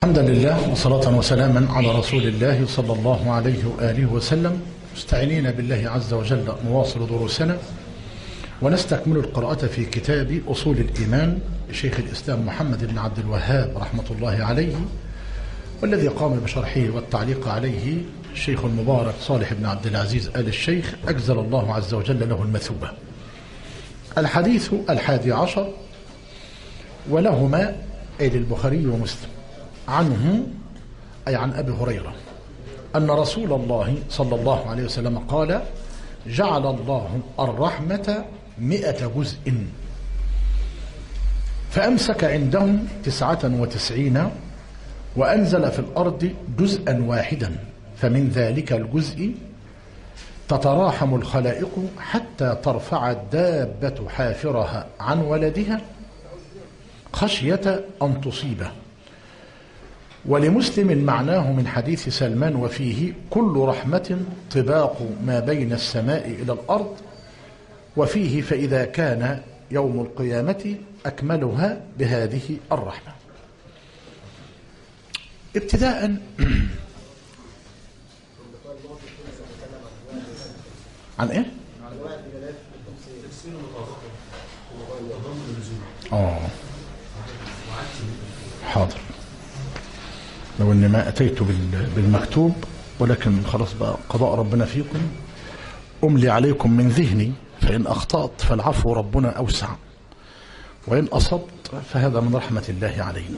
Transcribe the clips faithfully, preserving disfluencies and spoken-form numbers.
الحمد لله وصلاة وسلاما على رسول الله صلى الله عليه وآله وسلم، مستعينين بالله عز وجل نواصل دروسنا ونستكمل القراءة في كتاب أصول الإيمان لشيخ الإسلام محمد بن عبد الوهاب رحمة الله عليه، والذي قام بشرحه والتعليق عليه الشيخ المبارك صالح بن عبد العزيز آل الشيخ أجزل الله عز وجل له المثوبة. الحديث الحادي عشر ولهما أي للبخاري ومسلم عنه أي عن أبي هريرة أن رسول الله صلى الله عليه وسلم قال: جعل الله الرحمة مئة جزء فأمسك عندهم تسعة وتسعين وأنزل في الأرض جزءا واحدا، فمن ذلك الجزء تتراحم الخلائق حتى ترفع الدابة حافرها عن ولدها خشية أن تصيبه. ولمسلم معناه من حديث سلمان وفيه: كل رحمة طباق ما بين السماء إلى الأرض، وفيه: فإذا كان يوم القيامة أكملها بهذه الرحمة. ابتداء عن ايه؟ اه حاضر، لو اني ما اتيت بالمكتوب، ولكن خلاص بقى قضاء ربنا فيكم. املي عليكم من ذهني، فان اخطأت فالعفو ربنا اوسع، وان اصبت فهذا من رحمة الله علينا.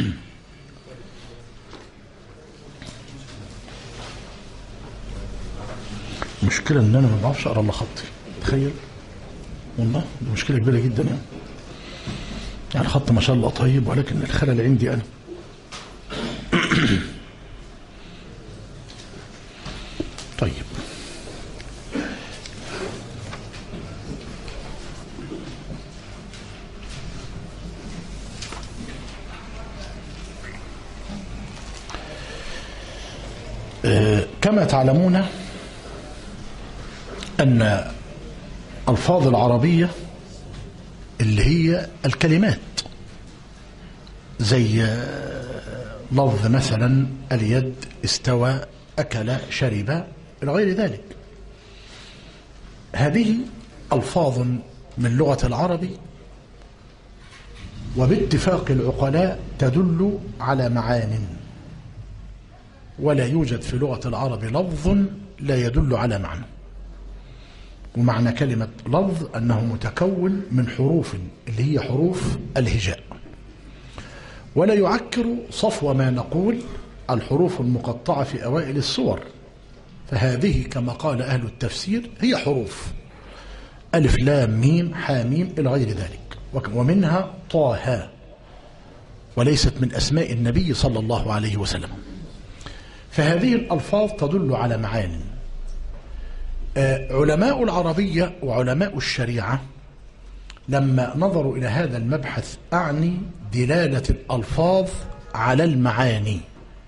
مشكلة ان انا ما بعرفش اقرا الا خطي، تخيل والله دي مشكلة كبيرة جدا. يعني يعني خط ما شاء الله طيب، ولكن الخلل عندي انا. طيب آه كما تعلمون أن ألفاظ العربية اللي هي الكلمات، زي لفظ مثلا اليد، استوى، أكل، شرب، إلى غير ذلك، هذه ألفاظ من لغة العرب، وباتفاق العقلاء تدل على معان، ولا يوجد في لغة العرب لفظ لا يدل على معنى. ومعنى كلمة لفظ أنه متكون من حروف اللي هي حروف الهجاء، ولا يعكر صفو ما نقول الحروف المقطعة في أوائل الصور، فهذه كما قال أهل التفسير هي حروف ألف لام ميم حاميم إلى غير ذلك، ومنها طه، وليست من أسماء النبي صلى الله عليه وسلم. فهذه الألفاظ تدل على معان. علماء العربية وعلماء الشريعة لما نظروا إلى هذا المبحث، أعني دلالة الألفاظ على المعاني،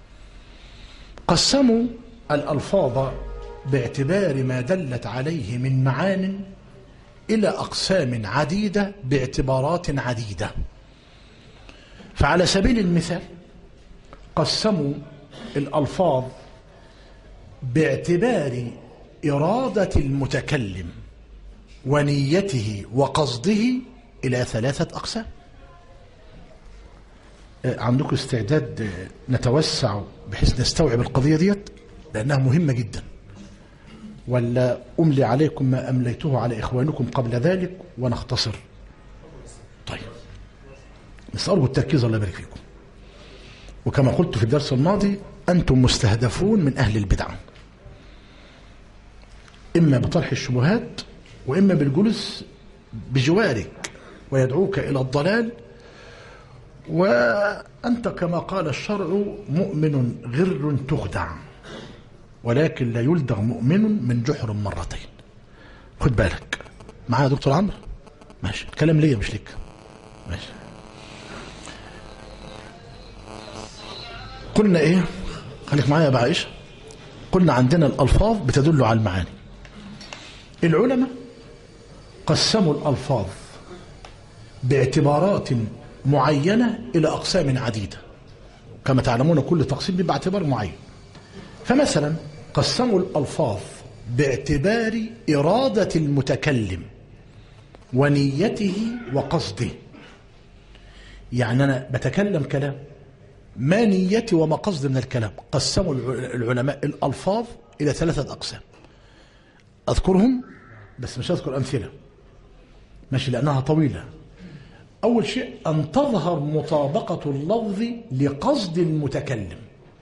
قسموا الألفاظ باعتبار ما دلت عليه من معان إلى أقسام عديدة باعتبارات عديدة. فعلى سبيل المثال قسموا الألفاظ باعتبار إرادة المتكلم ونيته وقصده إلى ثلاثة أقسام. عندكم استعداد نتوسع بحيث نستوعب القضية ديت، لأنها مهمة جدا، ولا أملي عليكم ما أمليته على إخوانكم قبل ذلك ونختصر؟ طيب بس أرجو التركيز، الله يبارك فيكم. وكما قلت في الدرس الماضي، أنتم مستهدفون من أهل البدعة، إما بطرح الشبهات وإما بالجلوس بجوارك ويدعوك إلى الضلال. وأنت كما قال الشرع مؤمن غر تخدع، ولكن لا يلدغ مؤمن من جحر مرتين. خد بالك معايا يا دكتور عمرو؟ ماشي، الكلام ليا مش ليك. ماشي. قلنا إيه؟ خليك معايا يا بعيش. قلنا عندنا الألفاظ بتدل على المعاني. العلماء قسموا الألفاظ باعتبارات معينة إلى أقسام عديدة، كما تعلمون كل تقسيم بيبقى اعتبار معين. فمثلا قسموا الألفاظ باعتبار إرادة المتكلم ونيته وقصده. يعني أنا بتكلم كلام، ما نيتي وما قصدي من الكلام. قسموا العلماء الألفاظ إلى ثلاثة أقسام، أذكرهم بس مش أذكر أمثلة ماشي لأنها طويلة. أول شيء أن تظهر مطابقة اللفظ لقصد المتكلم.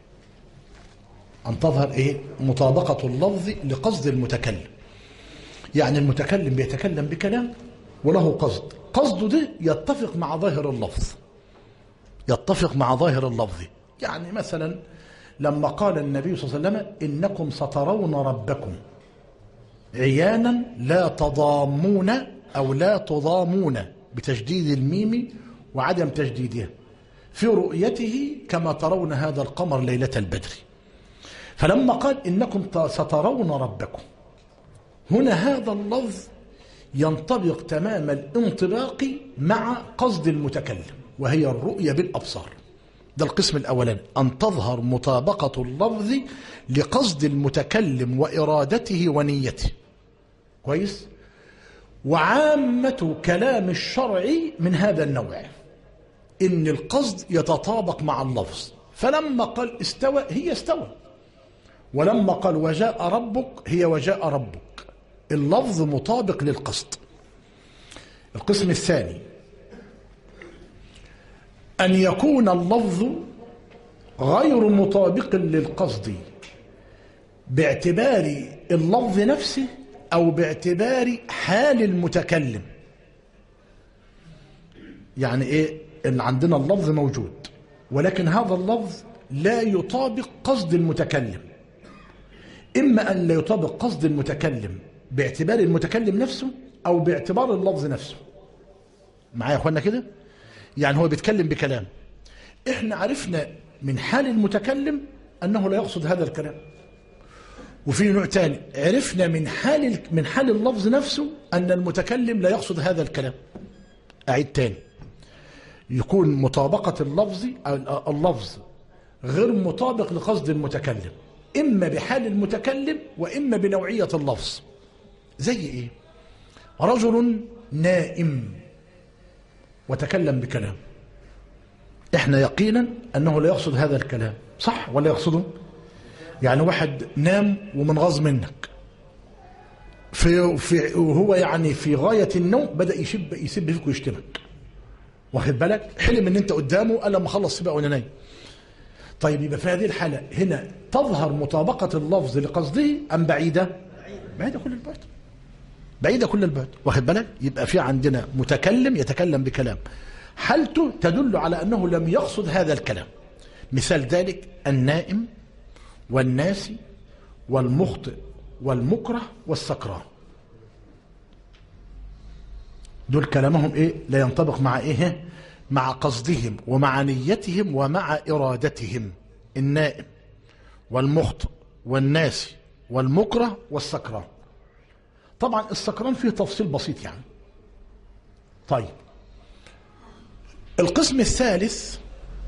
أن تظهر إيه؟ مطابقة اللفظ لقصد المتكلم. يعني المتكلم بيتكلم بكلام وله قصد، قصده ده يتفق مع ظاهر اللفظ، يتفق مع ظاهر اللفظ. يعني مثلا لما قال النبي صلى الله عليه وسلم إنكم سترون ربكم عيانا لا تضامون أو لا تضامون بتشديد الميم وعدم تجديدها في رؤيته كما ترون هذا القمر ليلة البدر. فلما قال إنكم سترون ربكم، هنا هذا اللفظ ينطبق تمام الانطباق مع قصد المتكلم وهي الرؤية بالأبصار. ده القسم الأولاني، أن تظهر مطابقة اللفظ لقصد المتكلم وإرادته ونيته. كويس؟ وعامة كلام الشرع من هذا النوع، إن القصد يتطابق مع اللفظ. فلما قال استوى هي استوى، ولما قال وجاء ربك هي وجاء ربك، اللفظ مطابق للقصد. القسم الثاني أن يكون اللفظ غير مطابق للقصد باعتبار اللفظ نفسه أو باعتبار حال المتكلم. يعني إيه؟ إن عندنا اللفظ موجود ولكن هذا اللفظ لا يطابق قصد المتكلم، إما أن لا يطابق قصد المتكلم باعتبار المتكلم نفسه أو باعتبار اللفظ نفسه. معايا يا أخوانا كده؟ يعني هو بيتكلم بكلام، إحنا عرفنا من حال المتكلم أنه لا يقصد هذا الكلام، وفي نوع تاني عرفنا من حال من حال اللفظ نفسه أن المتكلم لا يقصد هذا الكلام. أعيد تاني، يكون مطابقة اللفظ أو اللفظ غير مطابق لقصد المتكلم، إما بحال المتكلم وإما بنوعية اللفظ. زي إيه؟ رجل نائم وتكلم بكلام، إحنا يقينا أنه لا يقصد هذا الكلام، صح ولا يقصده؟ يعني واحد نام ومنغاظ منك في في وهو يعني في غاية النوم بدأ يشب يسب فيك ويشتمك، واخد بالك؟ حلم ان انت قدامه قال لما خلص سبق وانا نايم. طيب يبقى في هذه الحالة هنا تظهر مطابقة اللفظ لقصده أم بعيدة؟ بعيدة كل البعد، بعيدة كل البعد، واخد بالك؟ يبقى في عندنا متكلم يتكلم بكلام حالته تدل على أنه لم يقصد هذا الكلام. مثال ذلك النائم والناسي والمخطئ والمكره والسكران، دول كلامهم ايه؟ لا ينطبق مع ايه؟ مع قصدهم ومع نيتهم ومع ارادتهم. النائم والمخطئ والناسي والمكره والسكران. طبعا السكران فيه تفصيل بسيط يعني. طيب القسم الثالث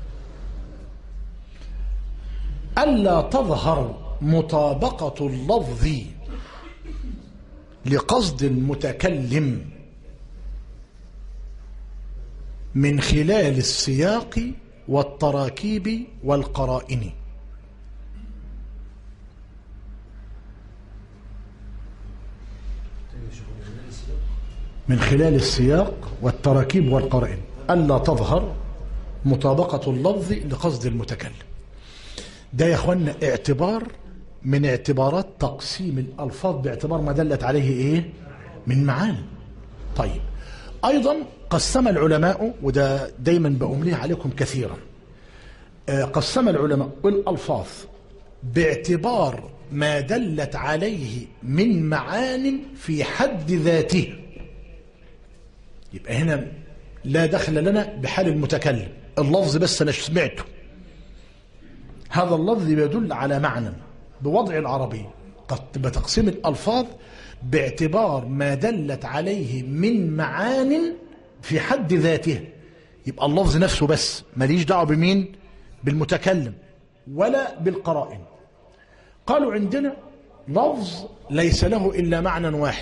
ألا تظهر مطابقة اللفظ لقصد المتكلم من خلال السياق والتراكيب والقرائن. من خلال السياق والتراكيب والقرائن ألا تظهر مطابقة اللفظ لقصد المتكلم. ده يا اخوانا اعتبار من اعتبارات تقسيم الألفاظ باعتبار ما دلت عليه ايه؟ من معاني. طيب ايضا قسم العلماء، وده دايما بأمليه عليكم كثيرا، قسم العلماء الألفاظ باعتبار ما دلت عليه من معان في حد ذاته. يبقى هنا لا دخل لنا بحال المتكلم، اللفظ بس انا سمعته، هذا اللفظ يدل على معنى بوضع العربي. بتقسيم الألفاظ باعتبار ما دلت عليه من معان في حد ذاته، يبقى اللفظ نفسه بس ماليش دعوه بمين؟ بالمتكلم ولا بالقرائن. قالوا عندنا لفظ ليس له إلا معنى واحد.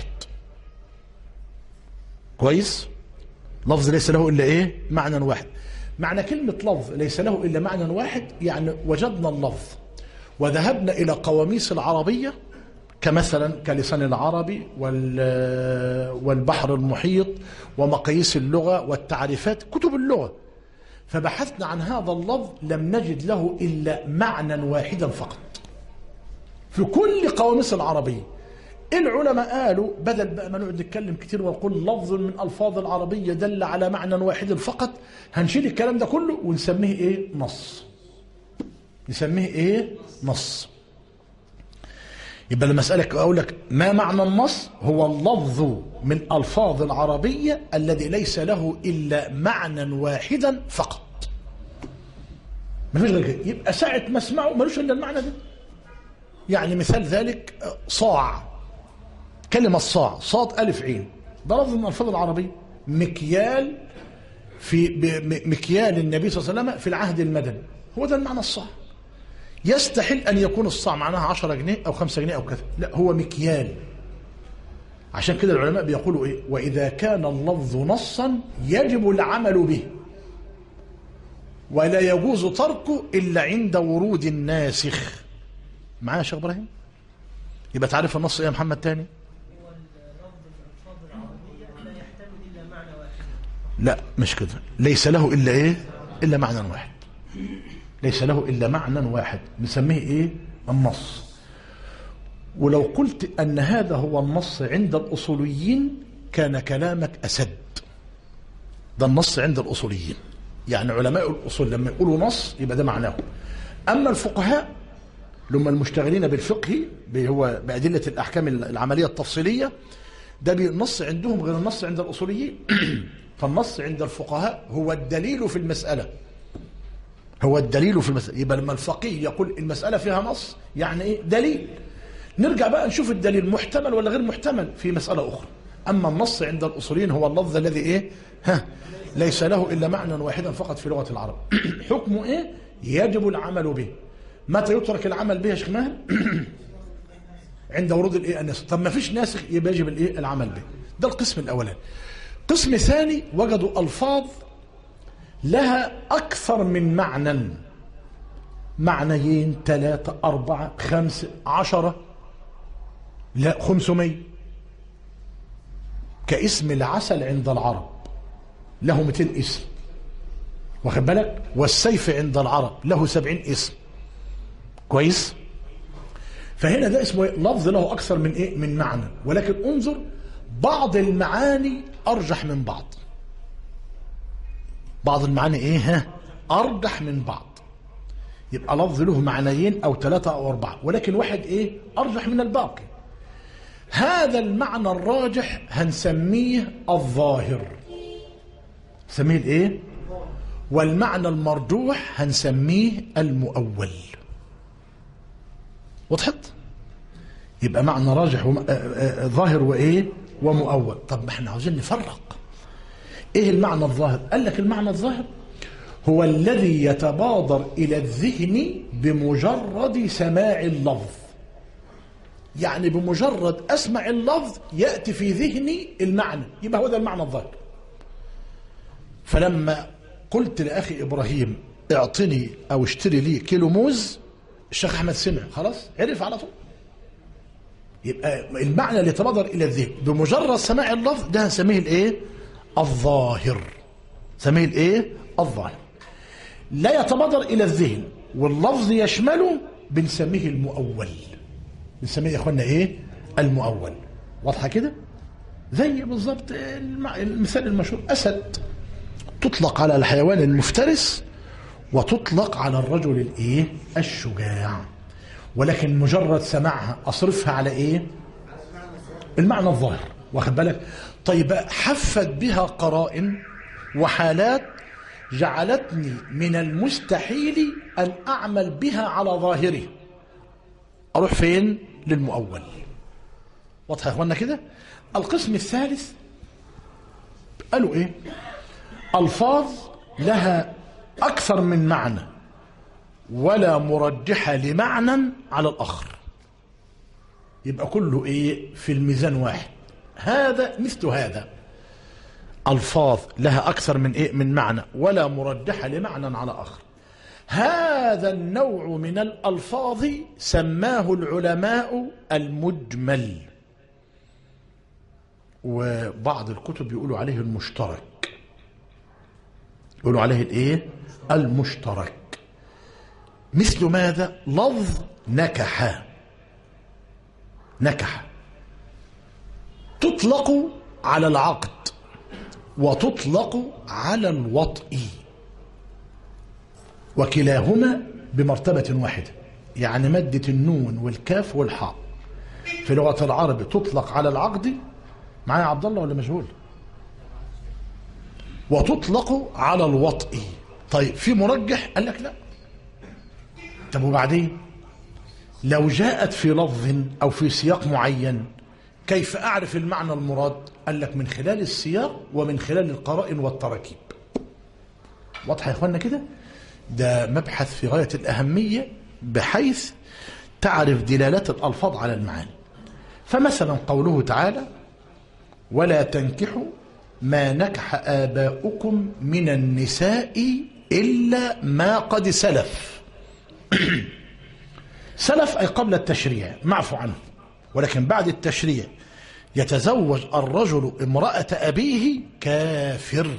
كويس؟ لفظ ليس له إلا إيه؟ معنى واحد. معنى كلمة لفظ ليس له إلا معنى واحد يعني وجدنا اللفظ وذهبنا إلى قواميس العربية كمثلا كلسان العربي والبحر المحيط ومقاييس اللغة والتعريفات كتب اللغة، فبحثنا عن هذا اللفظ لم نجد له إلا معنى واحدا فقط في كل قواميس العربية. العلماء قالوا بدل بقى ما نقعد نتكلم كتير ونقول لفظ من ألفاظ العربية دل على معنى واحد فقط، هنشيل الكلام ده كله ونسميه إيه؟ نص. نسميه إيه؟ نص. يبقى لما أسألك أقول لك ما معنى النص؟ هو اللفظ من ألفاظ العربية الذي ليس له إلا معنى واحدا فقط. ما فيش غير كده. يبقى ساعة ما اسمعه ملوش إلا المعنى ده. يعني مثال ذلك صاع، كلمة الصاع صاد ألف عين، ده لفظ من ألفاظ العربية. مكيال في مكيال النبي صلى الله عليه وسلم في العهد المدني، هو ده المعنى الصاع. يستحيل أن يكون الصاع معناها عشرة جنيه أو خمسة جنيه أو كذا، لا هو مكيال. عشان كده العلماء بيقولوا إيه؟ وإذا كان اللفظ نصا يجب العمل به ولا يجوز تركه إلا عند ورود الناسخ. معايا يا شيخ إبراهيم؟ يبقى تعرف النص إيه يا محمد تاني؟ هو اللفظ الألفاظ العربية لا يحتمل إلا معنى واحد. لا مش كده، ليس له إلا إيه؟ إلا معنى واحد. ليس له إلا معنى واحد نسميه إيه؟ النص. ولو قلت أن هذا هو النص عند الأصوليين كان كلامك أسد. ده النص عند الأصوليين، يعني علماء الأصول لما يقولوا نص يبقى ده معناه. أما الفقهاء لما المشتغلين بالفقه هو بأدلة الأحكام العملية التفصيلية، ده النص عندهم غير النص عند الأصوليين. فالنص عند الفقهاء هو الدليل في المسألة، هو الدليل في المسألة. يبقى لما الفقيه يقول المسألة فيها نص يعني إيه؟ دليل. نرجع بقى نشوف الدليل محتمل ولا غير محتمل في مسألة أخرى. أما النص عند الأصوليين هو اللفظ الذي إيه؟ ها ليس له إلا معنى واحدا فقط في لغة العرب. حكمه إيه؟ يجب العمل به. متى يترك العمل به يا شيخ ماهر؟ عند ورود الايه؟ الناسخ. طب ما فيش ناسخ يبقى يجب الايه؟ العمل به. ده القسم الاولاني. قسم ثاني وجدوا الفاظ لها اكثر من معنى، معنيين ثلاثة أربعة خمسة عشرة لا خمسمية. كاسم العسل عند العرب له مئتين اسم، واخد بالك؟ والسيف عند العرب له سبعين اسم. كويس؟ فهنا ده اسمه لفظ له أكثر من إيه؟ من معنى. ولكن انظر بعض المعاني أرجح من بعض. بعض المعاني إيه؟ ها؟ أرجح من بعض. يبقى لفظ له معنيين أو ثلاثة أو أربعة، ولكن واحد إيه؟ أرجح من الباقي. هذا المعنى الراجح هنسميه الظاهر. نسميه الإيه؟ والمعنى المرجوح هنسميه المؤول. وضحت؟ يبقى معنى راجح وم... ظاهر وايه؟ ومؤول. طب ما احنا عاوزين نفرق. ايه المعنى الظاهر؟ قال لك المعنى الظاهر هو الذي يتبادر الى الذهن بمجرد سماع اللفظ. يعني بمجرد اسمع اللفظ ياتي في ذهني المعنى، يبقى هو ده المعنى الظاهر. فلما قلت لاخي ابراهيم اعطني او اشتري لي كيلو موز، الشيخ احمد سمع خلاص عرف على طول. يبقى المعنى اللي يتبادر الى الذهن بمجرد سماع اللفظ ده هنسميه الايه؟ الظاهر. سميه الايه؟ الظاهر. لا يتبادر الى الذهن واللفظ يشمله بنسميه المؤول. بنسميه يا اخوانا ايه؟ المؤول. واضحه كده؟ زي بالظبط المثال المشهور اسد تطلق على الحيوان المفترس وتطلق على الرجل الايه؟ الشجاع. ولكن مجرد سماعها اصرفها على ايه؟ المعنى الظاهر. واخد بالك؟ طيب حفت بها قرائن وحالات جعلتني من المستحيل ان اعمل بها على ظاهره. اروح فين؟ للمؤول. واضح يا اخوانا كده؟ القسم الثالث قالوا ايه؟ الفاظ لها اكثر من معنى ولا مرجحة لمعنى على الآخر، يبقى كله إيه في الميزان واحد. هذا مثل هذا، ألفاظ لها أكثر من إيه من معنى ولا مرجحة لمعنى على آخر. هذا النوع من الألفاظ سماه العلماء المجمل، وبعض الكتب يقولوا عليه المشترك، يقولوا عليه الايه المشترك. مثل ماذا؟ لفظ نكح. نكح تطلق على العقد وتطلق على الوطء، وكلاهما بمرتبة واحدة، يعني مادة النون والكاف والحاء في لغة العرب تطلق على العقد، معايا عبد الله ولا مشغول؟ وتطلق على الوطء. طيب في مرجح؟ قال لك لا. طب وبعدين لو جاءت في لفظ أو في سياق معين كيف أعرف المعنى المراد؟ قال لك من خلال السياق ومن خلال القرائن والتراكيب. واضح يا إخوانا كده؟ ده مبحث في غاية الأهمية بحيث تعرف دلالات الألفاظ على المعاني. فمثلا قوله تعالى ولا تنكحوا ما نكح آباؤكم من النساء إلا ما قد سلف. سلف أي قبل التشريع، معفو عنه، ولكن بعد التشريع يتزوج الرجل امرأة أبيه كافر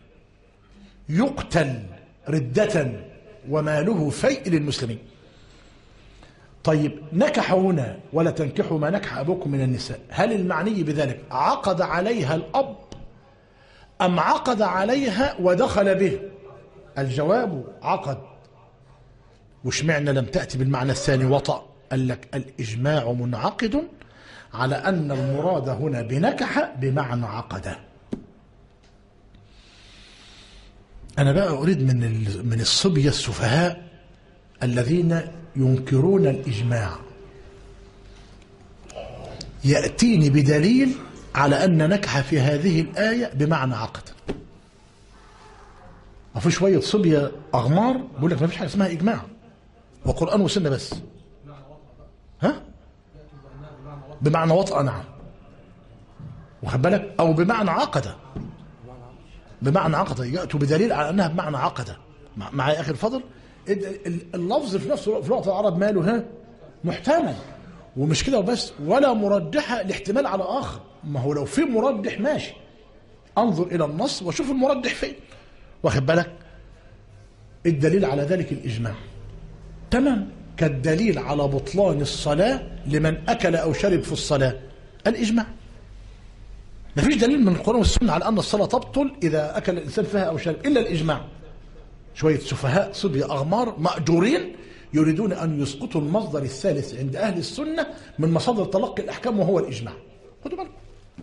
يقتل ردة وماله فيء للمسلمين. طيب نكح هنا ولا تنكحوا ما نكح أبوكم من النساء، هل المعني بذلك عقد عليها الأب أم عقد عليها ودخل به؟ الجواب عقد. وش معنى لم تأتي بالمعنى الثاني وطأ؟ قال لك الإجماع منعقد على أن المراد هنا بنكح بمعنى عقد. أنا بقى أريد من من الصبية السفهاء الذين ينكرون الإجماع يأتيني بدليل على أن نكح في هذه الآية بمعنى عقد. ما في شوية صبية أغمار بيقول لك ما فيش حاجة اسمها إجماع وقرآن وسنة بس. ها؟ بمعنى وطأ، نعم، واخد بالك، أو بمعنى عقد. بمعنى عقد يأتوا بدليل على أنها بمعنى عقد. معي أخي الفضل، اللفظ في نفسه في لغة العرب ماله ها محتمل، ومش كده وبس، ولا مرجحة لاحتمال على آخر. ما هو لو في مرجح ماشي، انظر إلى النص وشوف المرجح فين، واخد بالك. الدليل على ذلك الإجماع، تمام، كالدليل على بطلان الصلاة لمن أكل أو شرب في الصلاة الإجماع. ما فيش دليل من القرآن والسنة على أن الصلاة تبطل إذا أكل الإنسان فيها أو شرب إلا الإجماع. شوية سفهاء صبية أغمار مأجورين يريدون أن يسقطوا المصدر الثالث عند أهل السنة من مصادر تلقي الأحكام وهو الإجماع. خدوا بالكم.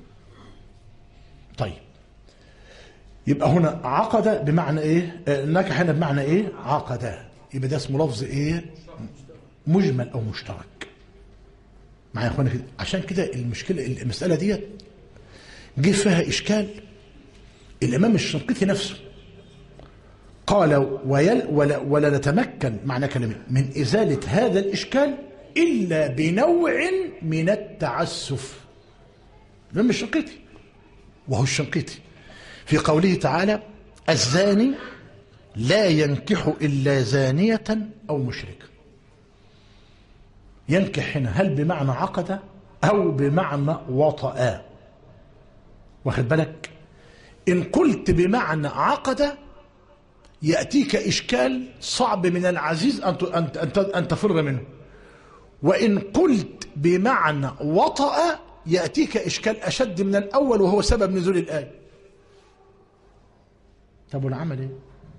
طيب يبقى هنا عقد بمعنى إيه؟ نكح هنا بمعنى إيه؟ عقد. يبقى ده اسمه لفظ إيه؟ مجمل أو مشترك. معايا يا أخوانا كده؟ عشان كده المشكلة المسألة دي جه فيها إشكال. الإمام الشنقيطي نفسه قال ويل ولا, ولا نتمكن معنى كلمة من إزالة هذا الإشكال إلا بنوع من التعسف. الإمام الشنقيطي، وهو الشنقيطي في قوله تعالى الزاني لا ينكح إلا زانية أو مشركة. ينكح هنا هل بمعنى عقد أو بمعنى وطأ؟ واخد بالك. إن قلت بمعنى عقد يأتيك إشكال صعب من العزيز أن أن تفر منه، وإن قلت بمعنى وطأ يأتيك إشكال أشد من الأول وهو سبب نزول الآية. طب والعمل إيه؟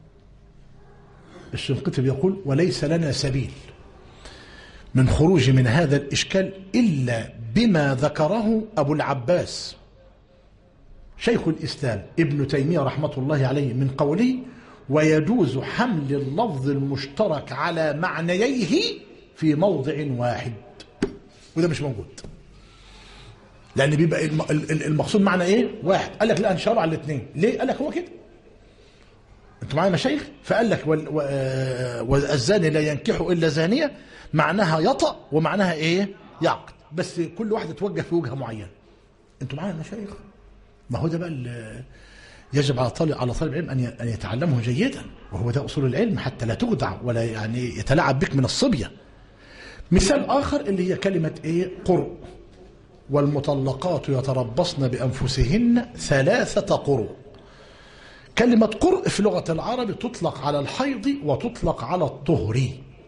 الشنقيطي يقول وليس لنا سبيل من خروج من هذا الإشكال إلا بما ذكره أبو العباس شيخ الإسلام ابن تيمية رحمة الله عليه من قوله ويجوز حمل اللفظ المشترك على معنييه في موضع واحد. وده مش موجود، لأن بيبقى المقصود معنى إيه؟ واحد. قال لك لا نشرع على الاثنين. ليه؟ قال لك هو كده. انتوا معايا مشايخ؟ فقال لك وال... و... والزاني لا ينكح الا زانيه، معناها يطأ ومعناها ايه؟ يعقد، بس كل واحد توجه في وجهه معينه. انتوا معايا مشايخ؟ ما هو ده بقى ال... يجب على طالب على طالب العلم ان ان يتعلمه جيدا، وهو ده اصول العلم، حتى لا تخدع ولا يعني يتلاعب بك من الصبيه. مثال اخر اللي هي كلمه ايه؟ قرء. والمطلقات يتربصن بانفسهن ثلاثه قروء. كلمه قرء في لغه العرب تطلق على الحيض وتطلق على الطهر.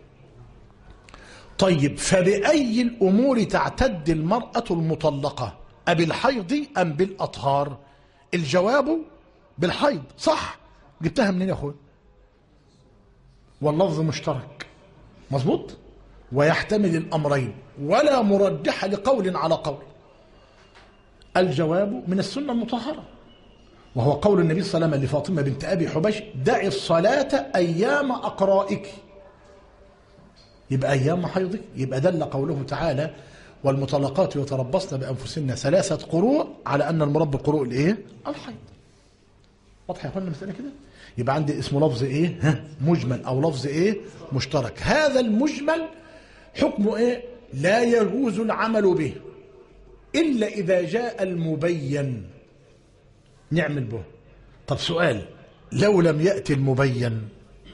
طيب فبأي الامور تعتد المراه المطلقه؟ أبالحيض ام بالاطهار؟ الجواب بالحيض. صح؟ جبتها منين يا اخويا؟ واللفظ مشترك مظبوط، ويحتمل الامرين ولا مرجح لقول على قول. الجواب من السنه المطهره، وهو قول النبي صلى الله عليه وسلم لفاطمه بنت ابي حبيش: دعي الصلاه ايام اقرائك. يبقى ايام حيضك، يبقى دل قوله تعالى: والمطلقات يتربصن بانفسهن ثلاثه قروء، على ان المراد بالقروء الايه؟ الحيض. واضح يا اخوانا المساله كده؟ يبقى عندي اسمه لفظ ايه؟ ها، مجمل او لفظ ايه؟ مشترك. هذا المجمل حكمه ايه؟ لا يجوز العمل به الا اذا جاء المبين نعمل به. طب سؤال، لو لم ياتي المبين،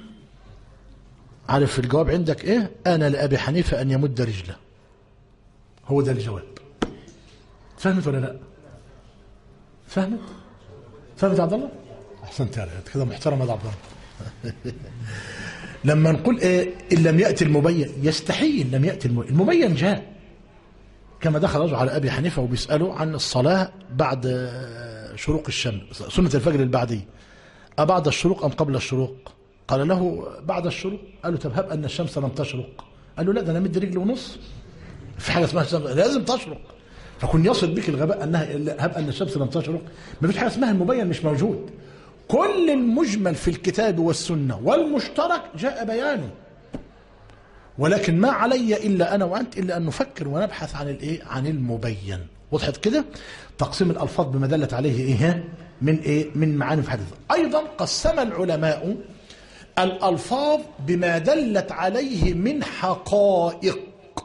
عارف الجواب عندك ايه؟ انا لابي حنيفه ان يمد رجله. هو ده الجواب. فهمت ولا لا؟ فهمت؟ فهمت يا عبد الله؟ احسنت يا ريت كده، محترم يا عبد الله. لما نقول ايه؟ ان لم ياتي المبين، يستحيل لم ياتي المبين. المبين جاء، كما دخل رجل على ابي حنيفه وبيساله عن الصلاه بعد شروق الشمس، سنه الفجر البعديه، أبعد الشروق ام قبل الشروق؟ قال له بعد الشروق. قال له طب هب ان الشمس لم تشرق. قال له لا، ده انا مد رجل ونص، في حاجه اسمها الشمس لازم تشرق. فكن يصل بك الغباء انها هب ان الشمس لم تشرق. ما فيش حاجه اسمها المبين مش موجود. كل المجمل في الكتاب والسنه والمشترك جاء بيانه، ولكن ما علي الا انا وانت الا ان نفكر ونبحث عن الايه؟ عن المبين. وضحت كده؟ تقسيم الالفاظ بما دلت عليه ايه؟ من ايه؟ من معاني في حديث. ايضا قسم العلماء الالفاظ بما دلت عليه من حقائق.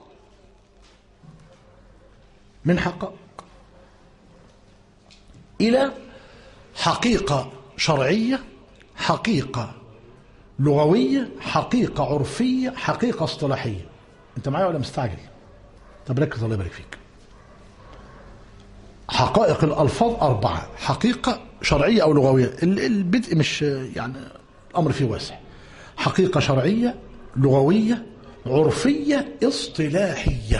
من حقائق الى حقيقه شرعيه، حقيقه لغويه، حقيقه عرفيه، حقيقه اصطلاحيه. انت معايا ولا مستعجل؟ طب ركز الله يبارك فيك. حقائق الالفاظ اربعه: حقيقه شرعيه او لغويه. البدء مش يعني الامر فيه واسع. حقيقه شرعيه، لغويه، عرفيه، اصطلاحيه.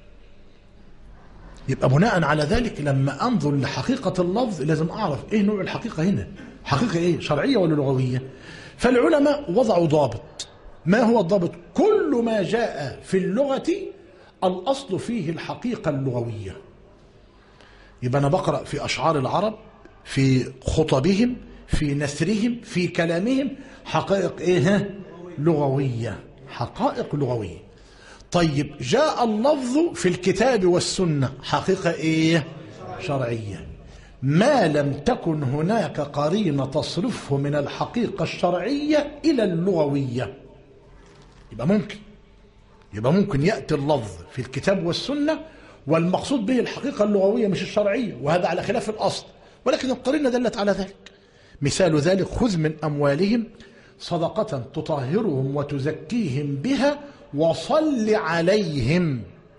يبقى بناء على ذلك لما انظر لحقيقه اللفظ لازم اعرف ايه نوع الحقيقه هنا. حقيقه ايه؟ شرعيه ولا لغويه؟ فالعلماء وضعوا ضابط. ما هو الضابط؟ كل ما جاء في اللغه الاصل فيه الحقيقه اللغويه. يبقى انا بقرا في اشعار العرب، في خطبهم، في نثرهم، في كلامهم، حقائق ايه؟ لغويه. حقائق لغويه. طيب جاء اللفظ في الكتاب والسنه، حقيقه ايه؟ شرعيه. ما لم تكن هناك قرينه تصرفه من الحقيقه الشرعيه الى اللغويه. يبقى ممكن يبقى ممكن ياتي اللفظ في الكتاب والسنه والمقصود به الحقيقه اللغويه مش الشرعيه، وهذا على خلاف الاصل، ولكن القرينه دلت على ذلك. مثال ذلك: خذ من اموالهم صدقه تطهرهم وتزكيهم بها وصل عليهم.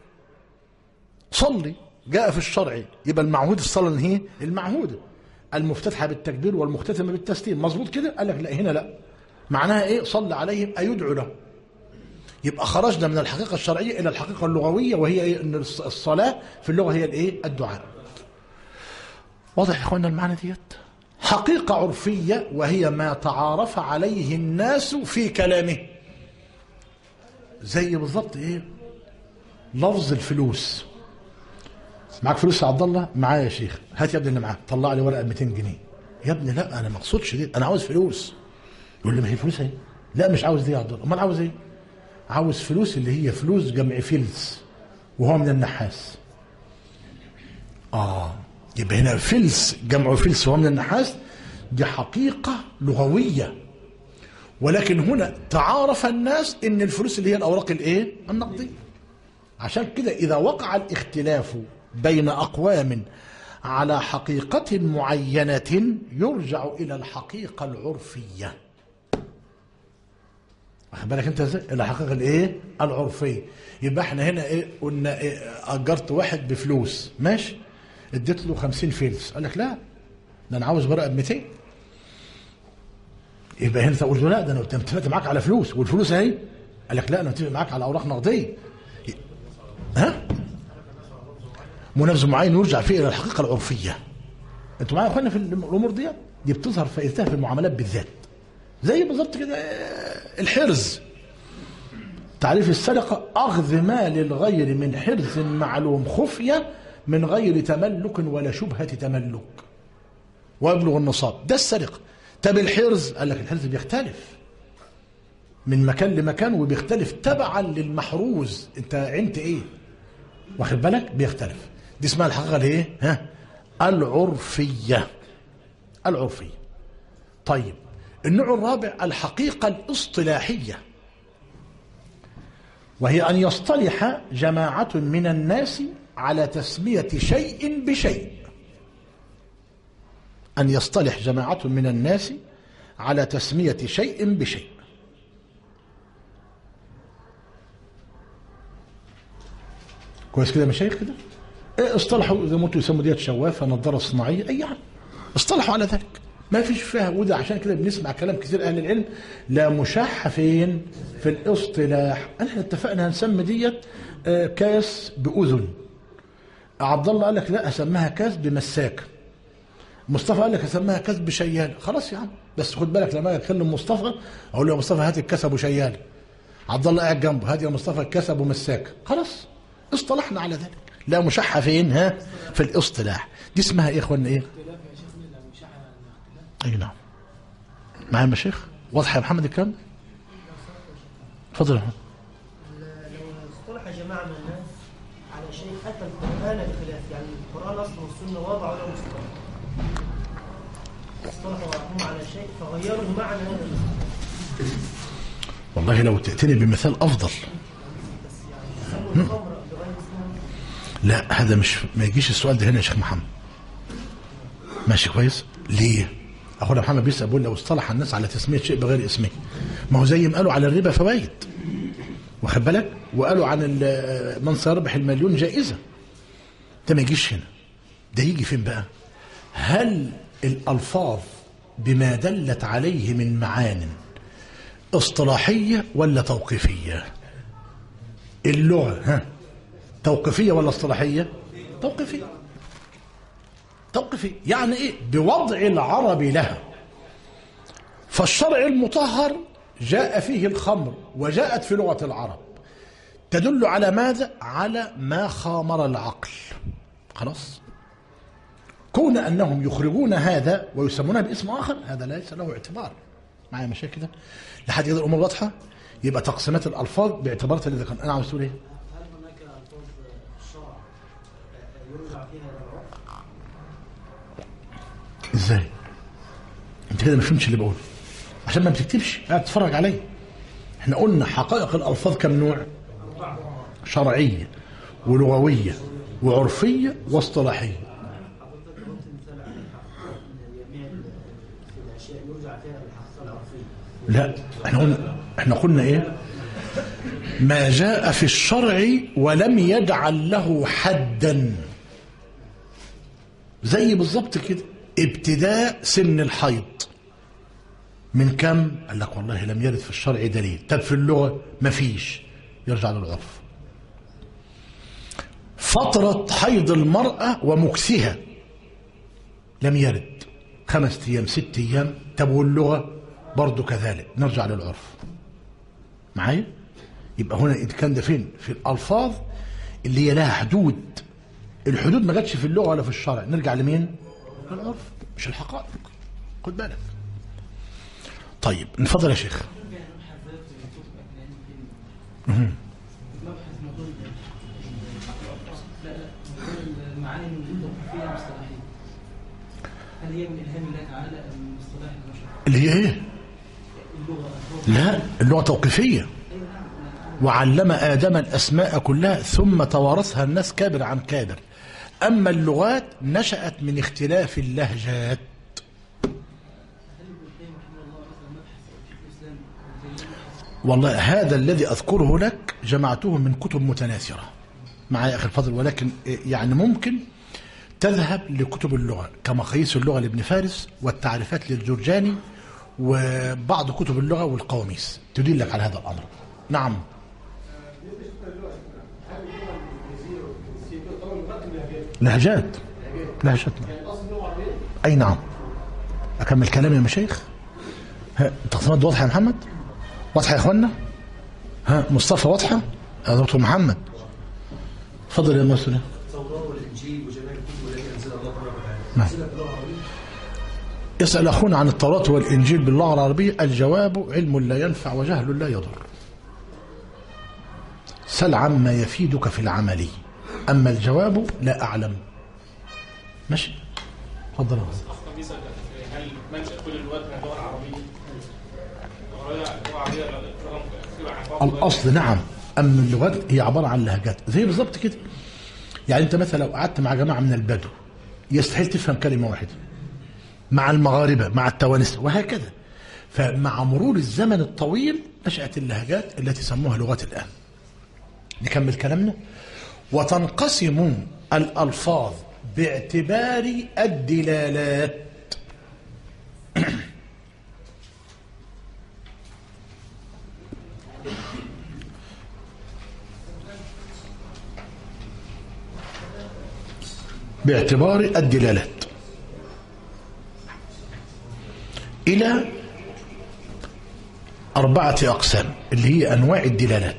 صلي جاء في الشرع، يبقى المعهود الصلاه هي المعهوده المفتتحه بالتكبير والمختتمه بالتسليم. مظبوط كده؟ قال لك لا، هنا لا، معناها ايه؟ صلى عليهم اي يدعو له. يبقى خرجنا من الحقيقه الشرعيه الى الحقيقه اللغويه، وهي ايه؟ ان الصلاه في اللغه هي الايه؟ الدعاء. واضح يا اخوانا المعنى ديت؟ حقيقه عرفيه وهي ما تعارف عليه الناس في كلامه. زي بالظبط ايه؟ لفظ الفلوس. معاك فلوس يا عبد الله؟ معايا يا شيخ. هات يا ابني اللي معاك. طلع لي ورقه مئتين جنيه. يا ابني لا، انا ما اقصدش دي، انا عاوز فلوس. يقول لي ما هي فلوس اهي. لا مش عاوز دي يا عبد الله. امال عاوز ايه؟ عاوز فلوس اللي هي فلوس جمع فلس، وهو من النحاس. اه يبقى هنا فلس جمع فلس وهو من النحاس، دي حقيقه لغويه ولكن هنا تعارف الناس ان الفلوس اللي هي الاوراق الايه النقديه. عشان كده اذا وقع الاختلاف بين اقوام على حقيقة معينة يرجع الى الحقيقة العرفية. واخد بالك انت ازاي؟ الحقيقة الايه العرفية. يبقى احنا هنا ايه قلنا إيه؟ اجرت واحد بفلوس ماشي، اديت له خمسين فلس، قال لك لا ده انا عاوز ورقه ب مئتين. يبقى هنا تقول له لا ده انا متفق معاك على فلوس والفلوس اهي، قال لك لا انا متفق معاك على اوراق نقديه. ها؟ منافس معين يرجع فيه الى الحقيقه العرفيه. انتوا معايا يا اخوانا في الامور دي؟ دي بتظهر فائدتها في المعاملات بالذات. زي بالظبط كده الحرز. تعريف السرقه اخذ مال الغير من حرز معلوم خفيه من غير تملك ولا شبهه تملك ويبلغ النصاب، ده السرقه. طب الحرز، قال لك الحرز بيختلف من مكان لمكان وبيختلف تبعا للمحروز، انت عينت ايه؟ واخد بالك؟ بيختلف. دي اسمها الحقيقه الايه؟ ها؟ العرفيه. العرفيه. طيب النوع الرابع الحقيقه الاصطلاحيه، وهي ان يصطلح جماعه من الناس على تسميه شيء بشيء. أن يصطلح جماعة من الناس على تسمية شيء بشيء. كويس كده يا مشايخ كده؟ إيه اصطلحوا زي ما انتم يسموا ديت شوافة نظارة صناعية أي يعني اصطلحوا على ذلك، ما فيش فيها. وده عشان كده بنسمع كلام كثير أهل العلم لا مشاحة فين؟ في الاصطلاح. احنا اتفقنا هنسمي ديت كاس بأذن. عبد الله قال لك لا أسميها كاس بمساك. مصطفى قال لك اسميها كاس بشيال. خلاص يا عم، بس خد بالك لما اكلم مصطفى اقول له يا مصطفى هات الكاس ابو شيال. عبد الله قاعد جنبه، هات يا مصطفى الكاس ابو مساك. خلاص اصطلحنا على ذلك. لا مشحه فين؟ ها؟ في الاصطلاح. دي اسمها ايه يا اخوانا؟ ايه؟ اي نعم. معايا يا مشايخ؟ واضحه يا محمد الكلام؟ اتفضل يا محمد. لو اصطلح جماعه من الناس على شيء اتى القران بخلاف، يعني القران اصلا والسنه وضعوا له مصطلح، اصطلحوا هم على شيء فغيروا معنى هذا الاصطلاح. والله لو تأتيني بمثال أفضل. لا هذا مش ما يجيش السؤال ده هنا يا شيخ محمد. ماشي كويس؟ ليه؟ أخونا محمد بيسأل بيقول لو اصطلح الناس على تسمية شيء بغير اسمه، ما هو زي ما قالوا على الربا فوائد، واخد بالك؟ وقالوا عن من سيربح المليون جائزة. ده ما يجيش هنا. ده يجي فين بقى؟ هل الألفاظ بما دلت عليه من معان اصطلاحية ولا توقيفية؟ اللغة ها توقيفية ولا اصطلاحية؟ توقيفية. توقيفية يعني ايه؟ بوضع العرب لها. فالشرع المطهر جاء فيه الخمر وجاءت في لغة العرب، تدل على ماذا؟ على ما خامر العقل. خلاص؟ كون أنهم يخرجون هذا ويسمونه باسم آخر هذا ليس له اعتبار. معايا مشاكل كده؟ لحد يقدر الأمور واضحة؟ يبقى تقسيمات الألفاظ باعتبارات اللي ذكرنا. أنا عاوز تقول إيه؟ هل هناك ألفاظ الشرع يرجع فيها إلى العرف؟ إزاي؟ أنت كده ما فهمتش اللي بقوله. عشان ما بتكتبش قاعد تتفرج عليا. إحنا قلنا حقائق الألفاظ كم نوع؟ شرعية ولغوية وعرفية واصطلاحية. لا احنا قلنا احنا قلنا ايه؟ ما جاء في الشرع ولم يجعل له حدا. زي بالظبط كده ابتداء سن الحيض من كم؟ قال لك والله لم يرد في الشرع دليل. طب في اللغة ما فيش، يرجع للعرف. فترة حيض المرأة ومكسها لم يرد، خمسة ايام ست ايام. طب واللغة برضو كذلك، نرجع للعرف. معايا؟ يبقى هنا كان ده فين؟ في الألفاظ اللي هي لها حدود. الحدود ما جاتش في اللغة ولا في الشرع، نرجع لمين؟ للعرف مش الحقائق. خد بالك. طيب نفضل يا شيخ. المعاني التوقيفية المصطلحية هل هي من إلهام الله تعالى أم مصطلح البشر؟ اللي هي ايه؟ لا، اللغة توقيفية. وعلم آدم الأسماء كلها ثم توارثها الناس كابر عن كابر. أما اللغات نشأت من اختلاف اللهجات. والله هذا الذي أذكره لك جمعته من كتب متناثرة معي أخي الفضل، ولكن يعني ممكن تذهب لكتب اللغة كمقاييس اللغة لابن فارس والتعريفات للجرجاني وبعض كتب اللغة والقواميس تدلك على هذا الأمر. نعم. لهجات لهجات أي نعم. أكمل كلامي يا مشايخ. التقسيمات واضحة يا محمد؟ واضحة يا إخوانا؟ ها مصطفى واضحة؟ يا دكتور محمد اتفضل يا مصري. التوراة والإنجيل وجميع الكتب التي أنزلها الله تبارك وتعالى أنزلها باللغة العربية؟ يسأل أخونا عن التوراة والإنجيل باللغة العربية. الجواب علم لا ينفع وجهل لا يضر. سل عما يفيدك في العمل، أما الجواب لا أعلم. ماشي اتفضل. هل منشأ كل اللغات من اللغة العربية؟ الأصل نعم. أما اللغات هي عبارة عن لهجات زي بالضبط كده. يعني أنت مثلا لو قعدت مع جماعة من البدو يستحيل تفهم كلمة واحدة، مع المغاربة مع التوانسة وهكذا. فمع مرور الزمن الطويل نشأت اللهجات التي سموها لغات الآن. نكمل كلامنا. وتنقسم الألفاظ باعتبار الدلالات. باعتبار الدلالات إلى أربعة أقسام اللي هي أنواع الدلالات.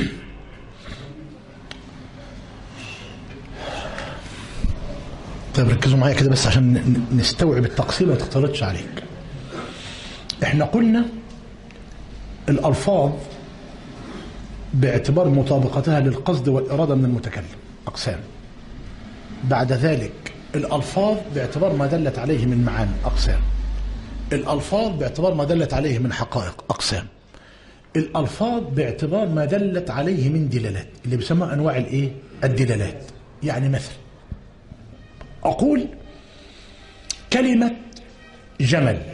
طيب ركزوا معايا كده بس عشان نستوعب التقسيم ما تختلطش عليك. احنا قلنا الألفاظ باعتبار مطابقتها للقصد والإرادة من المتكلم أقسام. بعد ذلك الألفاظ باعتبار ما دلت عليه من معاني أقسام. الألفاظ باعتبار ما دلت عليه من حقائق أقسام. الألفاظ باعتبار ما دلت عليه من دلالات اللي بيسموها أنواع الإيه؟ الدلالات. يعني مثلا أقول كلمة جمل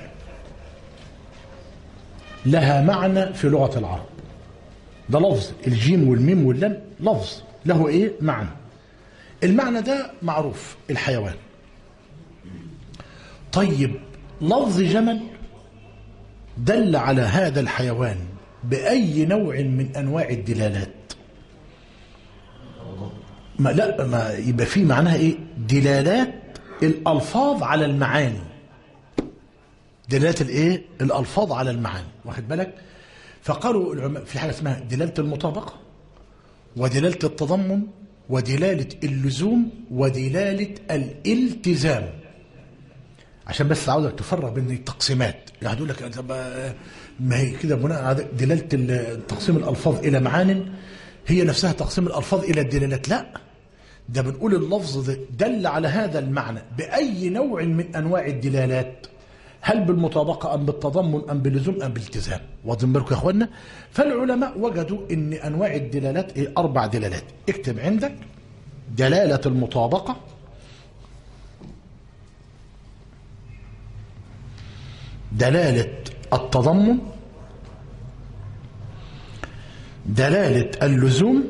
لها معنى في لغة العرب. ده لفظ، الجيم والميم واللام لفظ له إيه؟ معنى. المعنى ده معروف، الحيوان. طيب لفظ جمل دل على هذا الحيوان بأي نوع من أنواع الدلالات؟ ما لا ما يبقى فيه معناها إيه؟ دلالات الألفاظ على المعاني. دلالات الإيه؟ الألفاظ على المعاني. واخد بالك؟ فقالوا العلماء في حاجة اسمها دلالة المطابقة ودلالة التضمن ودلالة اللزوم ودلالة الالتزام. عشان بس عاوزك تفرق بين التقسيمات. يعني هتقول لك ما هي كده بناء على دلالة تقسيم الألفاظ إلى معان هي نفسها تقسيم الألفاظ إلى الدلالات. لا، ده بنقول اللفظ ده دل على هذا المعنى بأي نوع من أنواع الدلالات، هل بالمطابقة أم بالتضمن أم باللزوم أم بالالتزام. واضحين بالكم يا أخوانا؟ فالعلماء وجدوا أن أنواع الدلالات إيه؟ أربع دلالات. اكتب عندك: دلالة المطابقة، دلالة التضمن، دلالة اللزوم،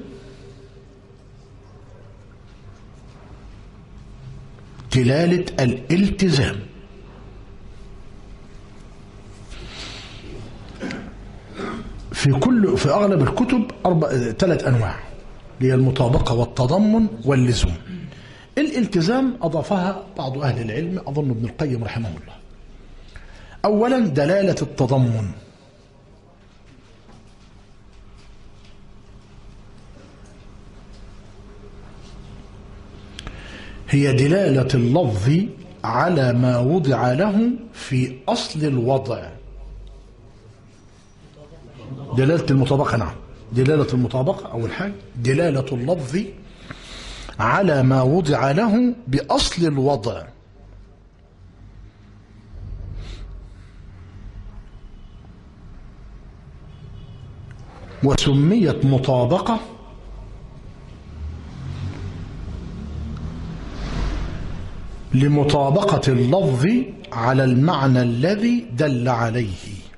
دلالة الالتزام. في كل في أغلب الكتب أربع ثلاث أنواع، هي المطابقة والتضمن واللزوم. الالتزام أضافها بعض أهل العلم، أظن ابن القيم رحمه الله. أولا دلالة التضمن، هي دلالة اللفظ على ما وضع له في أصل الوضع. دلالة المطابقة، نعم، دلالة المطابقة أول حاجة دلالة اللفظ على ما وضع له بأصل الوضع. وسميت مطابقة لمطابقة اللفظ على المعنى الذي دل عليه.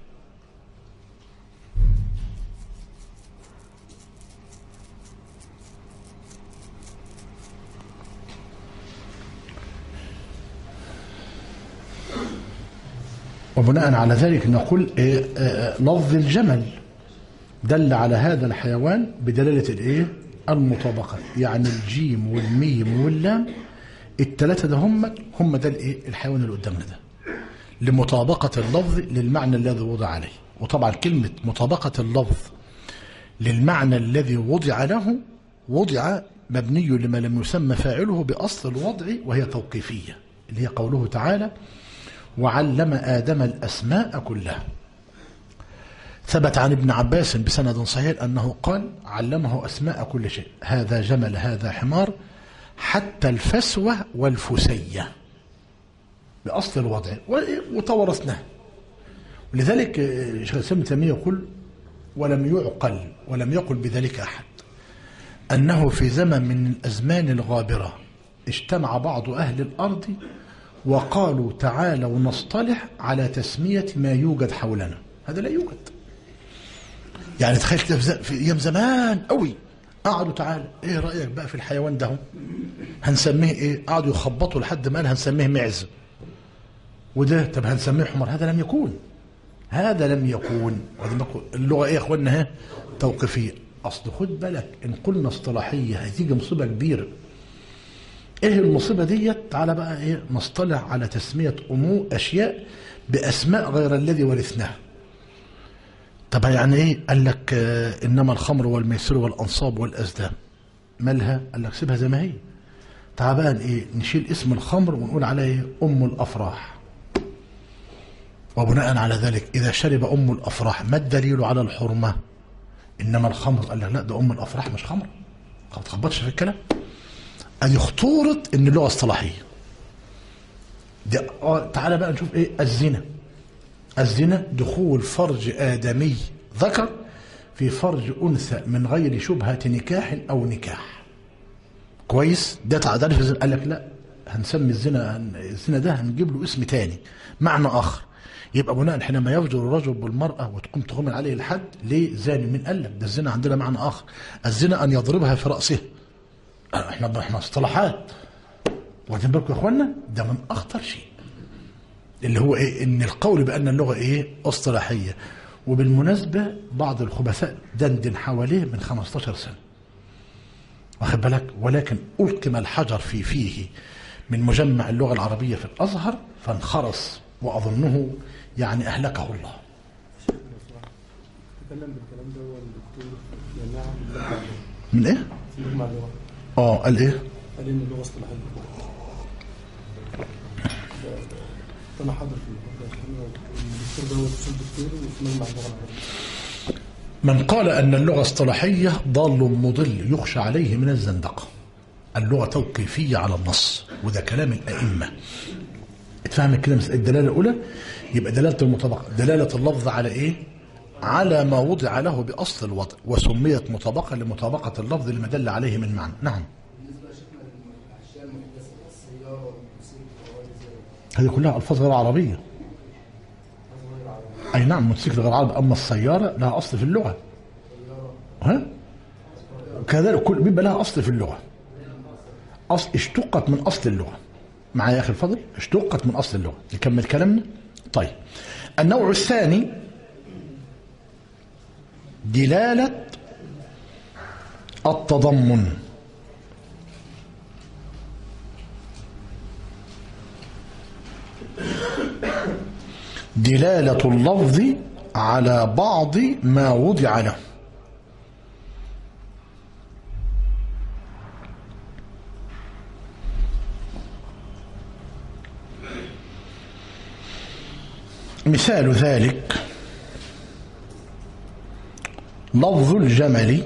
وبناء على ذلك نقول لفظ الجمل دل على هذا الحيوان بدلالة الايه المطابقة، يعني الجيم والميم واللام الثلاثة ده هم هم ده الايه الحيوان اللي قدامنا ده، لمطابقة اللفظ للمعنى الذي وضع عليه. وطبعا كلمة مطابقة اللفظ للمعنى الذي وضع له وضع مبني لما لم يسمى فاعله بأصل الوضع وهي توقيفية، اللي هي قوله تعالى وعلم آدم الأسماء كلها. ثبت عن ابن عباس بسند صحيح أنه قال علمه أسماء كل شيء، هذا جمل هذا حمار حتى الفسوة والفسية بأصل الوضع وتورثناه. ولذلك شيخ الإسلام ابن تيمية يقول ولم يعقل ولم يقل بذلك أحد أنه في زمن من الأزمان الغابرة اجتمع بعض أهل الأرض وقالوا تعالوا نصطلح على تسمية ما يوجد حولنا. هذا لا يوجد. يعني تخيل في أيام زمان قوي قعدوا تعالى ايه رأيك بقى في الحيوان ده هنسميه ايه، قعدوا يخبطوا لحد ما قال هنسميه معز، وده طب هنسميه حمار. هذا لم يكون هذا لم يكون اللغة ايه يا اخوانا ها توقيفية. اصل خد بالك ان قلنا اصطلاحية هتيجي مصيبة كبيرة. ايه المصيبة ديت؟ تعالى بقى ايه نصطلح على تسمية امور اشياء باسماء غير الذي ورثناها. طب يعني ايه؟ قال لك آه انما الخمر والميسر والانصاب والازلام مالها؟ قال لك سيبها زي ما هي. تعال بقى ايه نشيل اسم الخمر ونقول عليه ايه ام الافراح. وبناء على ذلك اذا شرب ام الافراح ما الدليل على الحرمه؟ انما الخمر. قال لك لا ده ام الافراح مش خمر. ما تخبطش في الكلام. ادي خطوره ان اللغه اصطلاحيه دي. آه تعال بقى نشوف ايه الزنا. الزنا دخول فرج آدمي ذكر في فرج أنثى من غير شبهة نكاح أو نكاح. كويس؟ ده تعرف الزنا. قال لك لا هنسمي الزنا الزنا ده هنجيب له اسم تاني معنى آخر. يبقى بناء حينما يفجر الرجل بالمرأة وتقوم تغمى عليه الحد ليه زاني؟ من قال لك ده الزنا عندنا معنى آخر. الزنا أن يضربها في رأسه. احنا احنا اصطلاحات واخدين بالكم يا اخوانا. ده من أخطر شيء اللي هو ايه ان القول بان اللغه ايه اصطلاحيه. وبالمناسبه بعض الخبثاء دندن حواليه من خمستاشر سنه واخد بالك، ولكن القم الحجر في فيه من مجمع اللغه العربيه في الازهر فانخرس واظنه يعني اهلكه الله. تكلم بالكلام ده الدكتور جماعه من ايه؟ اه قال ايه؟ قال ان اللغه اصطلاحيه. انا حاضر في الدكتور ده وتصل الدكتور وفي مجمع اللغه العربيه. من قال ان اللغه اصطلاحيه ضال مضل يخشى عليه من الزندقه. اللغه توقيفيه على النص وده كلام الائمه. اتفهم كده الدلاله الاولى؟ يبقى دلاله المطابقه دلاله اللفظ على ايه؟ على ما وضع له باصل الوضع وسميت مطابقه لمطابقه اللفظ لما دل عليه من معنى. نعم. هذه كلها ألفاظ غير عربية. أي نعم موتوسيكل غير عربي. أما السيارة لها أصل في اللغة. ها؟ كذلك كل بيبقى لها أصل في اللغة. أصل اشتقت من أصل اللغة. معايا يا أخي الفضل؟ اشتقت من أصل اللغة. نكمل كلامنا؟ طيب. النوع الثاني دلالة التضمن. دلالة اللفظ على بعض ما وضع له. مثال ذلك لفظ الجمل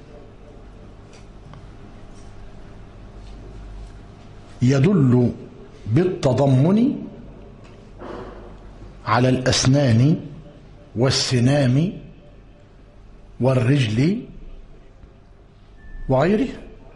يدل بالتضمن على الأسنان والسنام والرجل وغيره.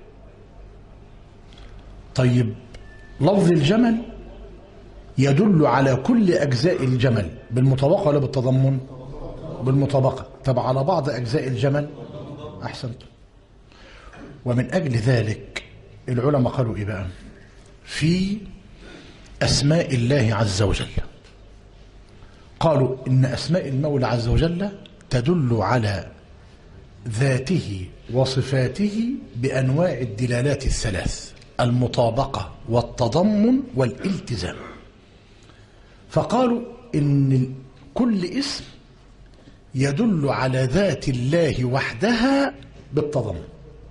طيب لفظ الجمل يدل على كل أجزاء الجمل بالمطابقة ولا بالتضمن؟ بالمطابقة. طب على بعض أجزاء الجمل؟ أحسنت. ومن أجل ذلك العلماء قالوا إيه بقى في أسماء الله عز وجل؟ قالوا إن أسماء المولى عز وجل تدل على ذاته وصفاته بأنواع الدلالات الثلاث: المطابقة والتضمن والالتزام. فقالوا إن كل اسم يدل على ذات الله وحدها بالتضمن،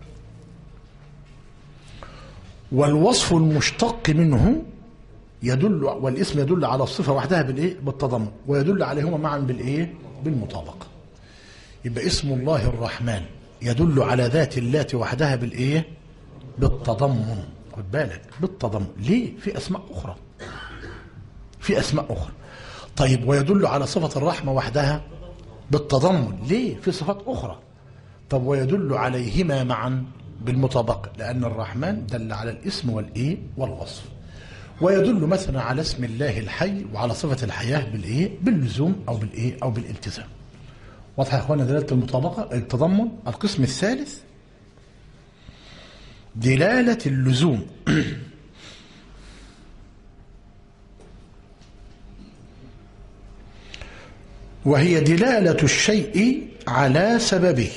والوصف المشتق منه يدل، والاسم يدل على الصفة وحدها بالإيه؟ بالتضمن، ويدل عليهما معا بالإيه؟ بالمطابقة. يبقى اسم الله الرحمن يدل على ذات الله وحدها بالإيه؟ بالتضمن. خد بالك بالتضمن. ليه؟ في أسماء أخرى، في أسماء أخرى. طيب ويدل على صفة الرحمة وحدها بالتضمن. ليه؟ في صفات أخرى. طب ويدل عليهما معا بالمطابقة، لأن الرحمن دل على الاسم والإيه؟ والوصف. ويدل مثلا على اسم الله الحي وعلى صفة الحياة بالإيه؟ باللزوم أو بالإيه؟ أو بالالتزام. واضح يا أخوانا دلالة المطابقة؟ التضمن. القسم الثالث دلالة اللزوم. وهي دلالة الشيء على سببه.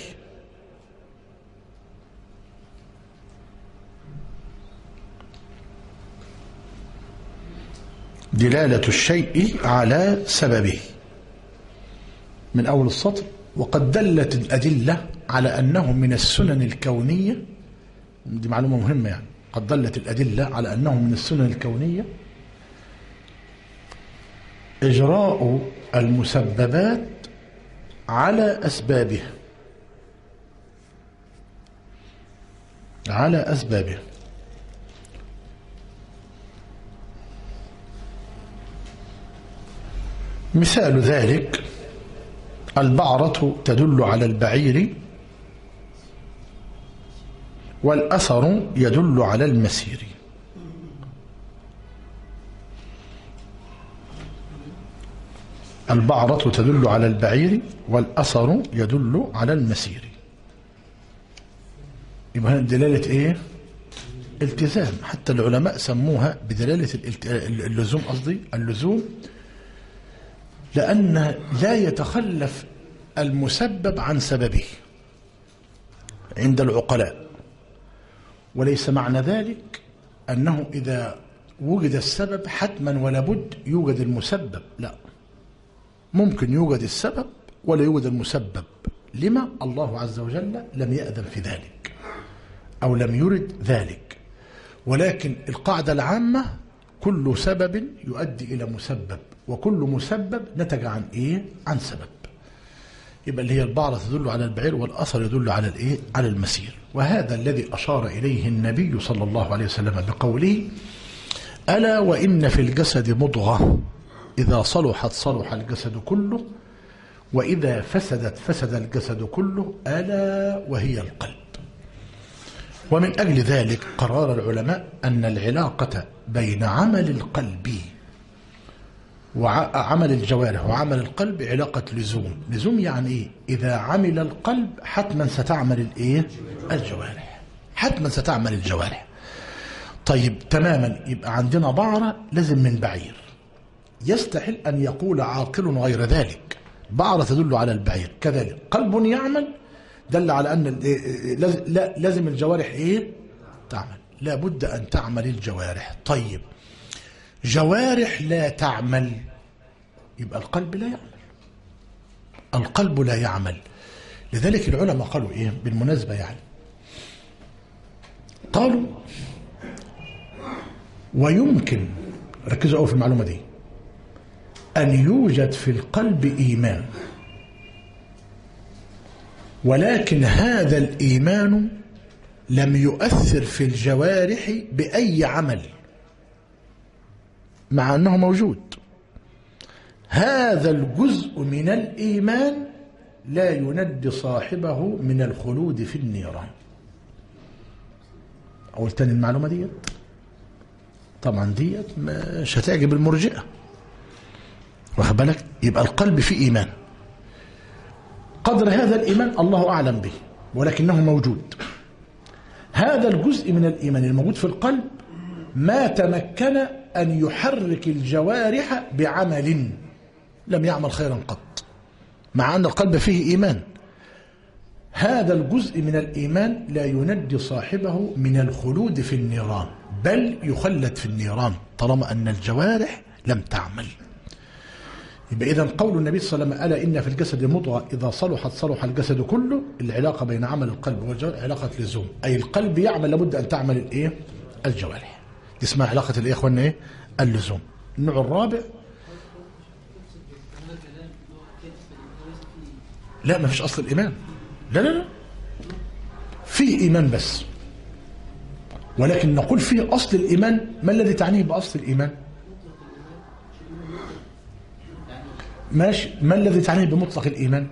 دلالة الشيء على سببه من أول السطر. وقد دلت الأدلة على أنه من السنن الكونية، دي معلومة مهمة يعني، قد دلت الأدلة على أنه من السنن الكونية إجراء المسببات على أسبابها، على أسبابها. مثال ذلك البعرة تدل على البعير، والأثر يدل على المسير. البعرة تدل على البعير والأثر يدل على المسير. يبقى هنا دلالة ايه؟ التزام. حتى العلماء سموها بدلالة اللزوم، قصدي اللزوم، لأن لا يتخلف المسبب عن سببه عند العقلاء. وليس معنى ذلك أنه إذا وجد السبب حتما ولا بد يوجد المسبب، لا، ممكن يوجد السبب ولا يوجد المسبب. لما؟ الله عز وجل لم يأذن في ذلك أو لم يرد ذلك. ولكن القاعدة العامة كل سبب يؤدي إلى مسبب، وكل مسبب نتج عن إيه؟ عن سبب. يبقى اللي هي البعرة تدل على البعير والأثر يدل على الإيه؟ على المسير. وهذا الذي أشار إليه النبي صلى الله عليه وسلم بقوله: ألا وإن في الجسد مضغة إذا صلحت صلح الجسد كله، وإذا فسدت فسد الجسد كله، ألا وهي القلب. ومن أجل ذلك قرر العلماء أن العلاقة بين عمل القلب وعمل الجوارح وعمل القلب علاقة لزوم. لزوم يعني إيه؟ إذا عمل القلب حتما ستعمل الإيه؟ الجوارح، حتما ستعمل الجوارح. طيب تماما. يبقى عندنا بعرة لازم من بعير، يستحيل أن يقول عاقل غير ذلك. بعرة تدل على البعير، كذلك قلب يعمل دل على أن لازم الجوارح إيه؟ تعمل، لا بد أن تعمل الجوارح. طيب جوارح لا تعمل، يبقى القلب لا يعمل، القلب لا يعمل. لذلك العلماء قالوا إيه بالمناسبة يعني؟ قالوا ويمكن، ركزوا قوي في المعلومة دي، أن يوجد في القلب إيمان، ولكن هذا الإيمان لم يؤثر في الجوارح بأي عمل مع أنه موجود. هذا الجزء من الإيمان لا ينجي صاحبه من الخلود في النيران. أقول تاني المعلومة ديت، طبعا ديت مش هتعجب المرجئة، واخد بالك؟ يبقى القلب فيه إيمان، قدر هذا الإيمان الله أعلم به، ولكنه موجود. هذا الجزء من الإيمان الموجود في القلب ما تمكن أن يحرك الجوارح بعمل، لم يعمل خيرا قط، مع أن القلب فيه إيمان. هذا الجزء من الإيمان لا ينجي صاحبه من الخلود في النيران، بل يخلد في النيران طالما أن الجوارح لم تعمل. يبقى إذن قول النبي صلى الله عليه وسلم: ألا إن في الجسد مضغة إذا صلحت صلح الجسد كله، العلاقة بين عمل القلب والجوارح علاقة لزوم، أي القلب يعمل لابد أن تعمل الإيه؟ الجوارح. دي اسمها علاقة الإيه يا إخوانا؟ إيه؟ اللزوم. النوع الرابع، لا ما فيش أصل الإيمان، لا لا لا فيه إيمان بس، ولكن نقول فيه أصل الإيمان. ما الذي تعنيه بأصل الإيمان؟ ماشي، ما الذي تعنيه بمطلق الإيمان؟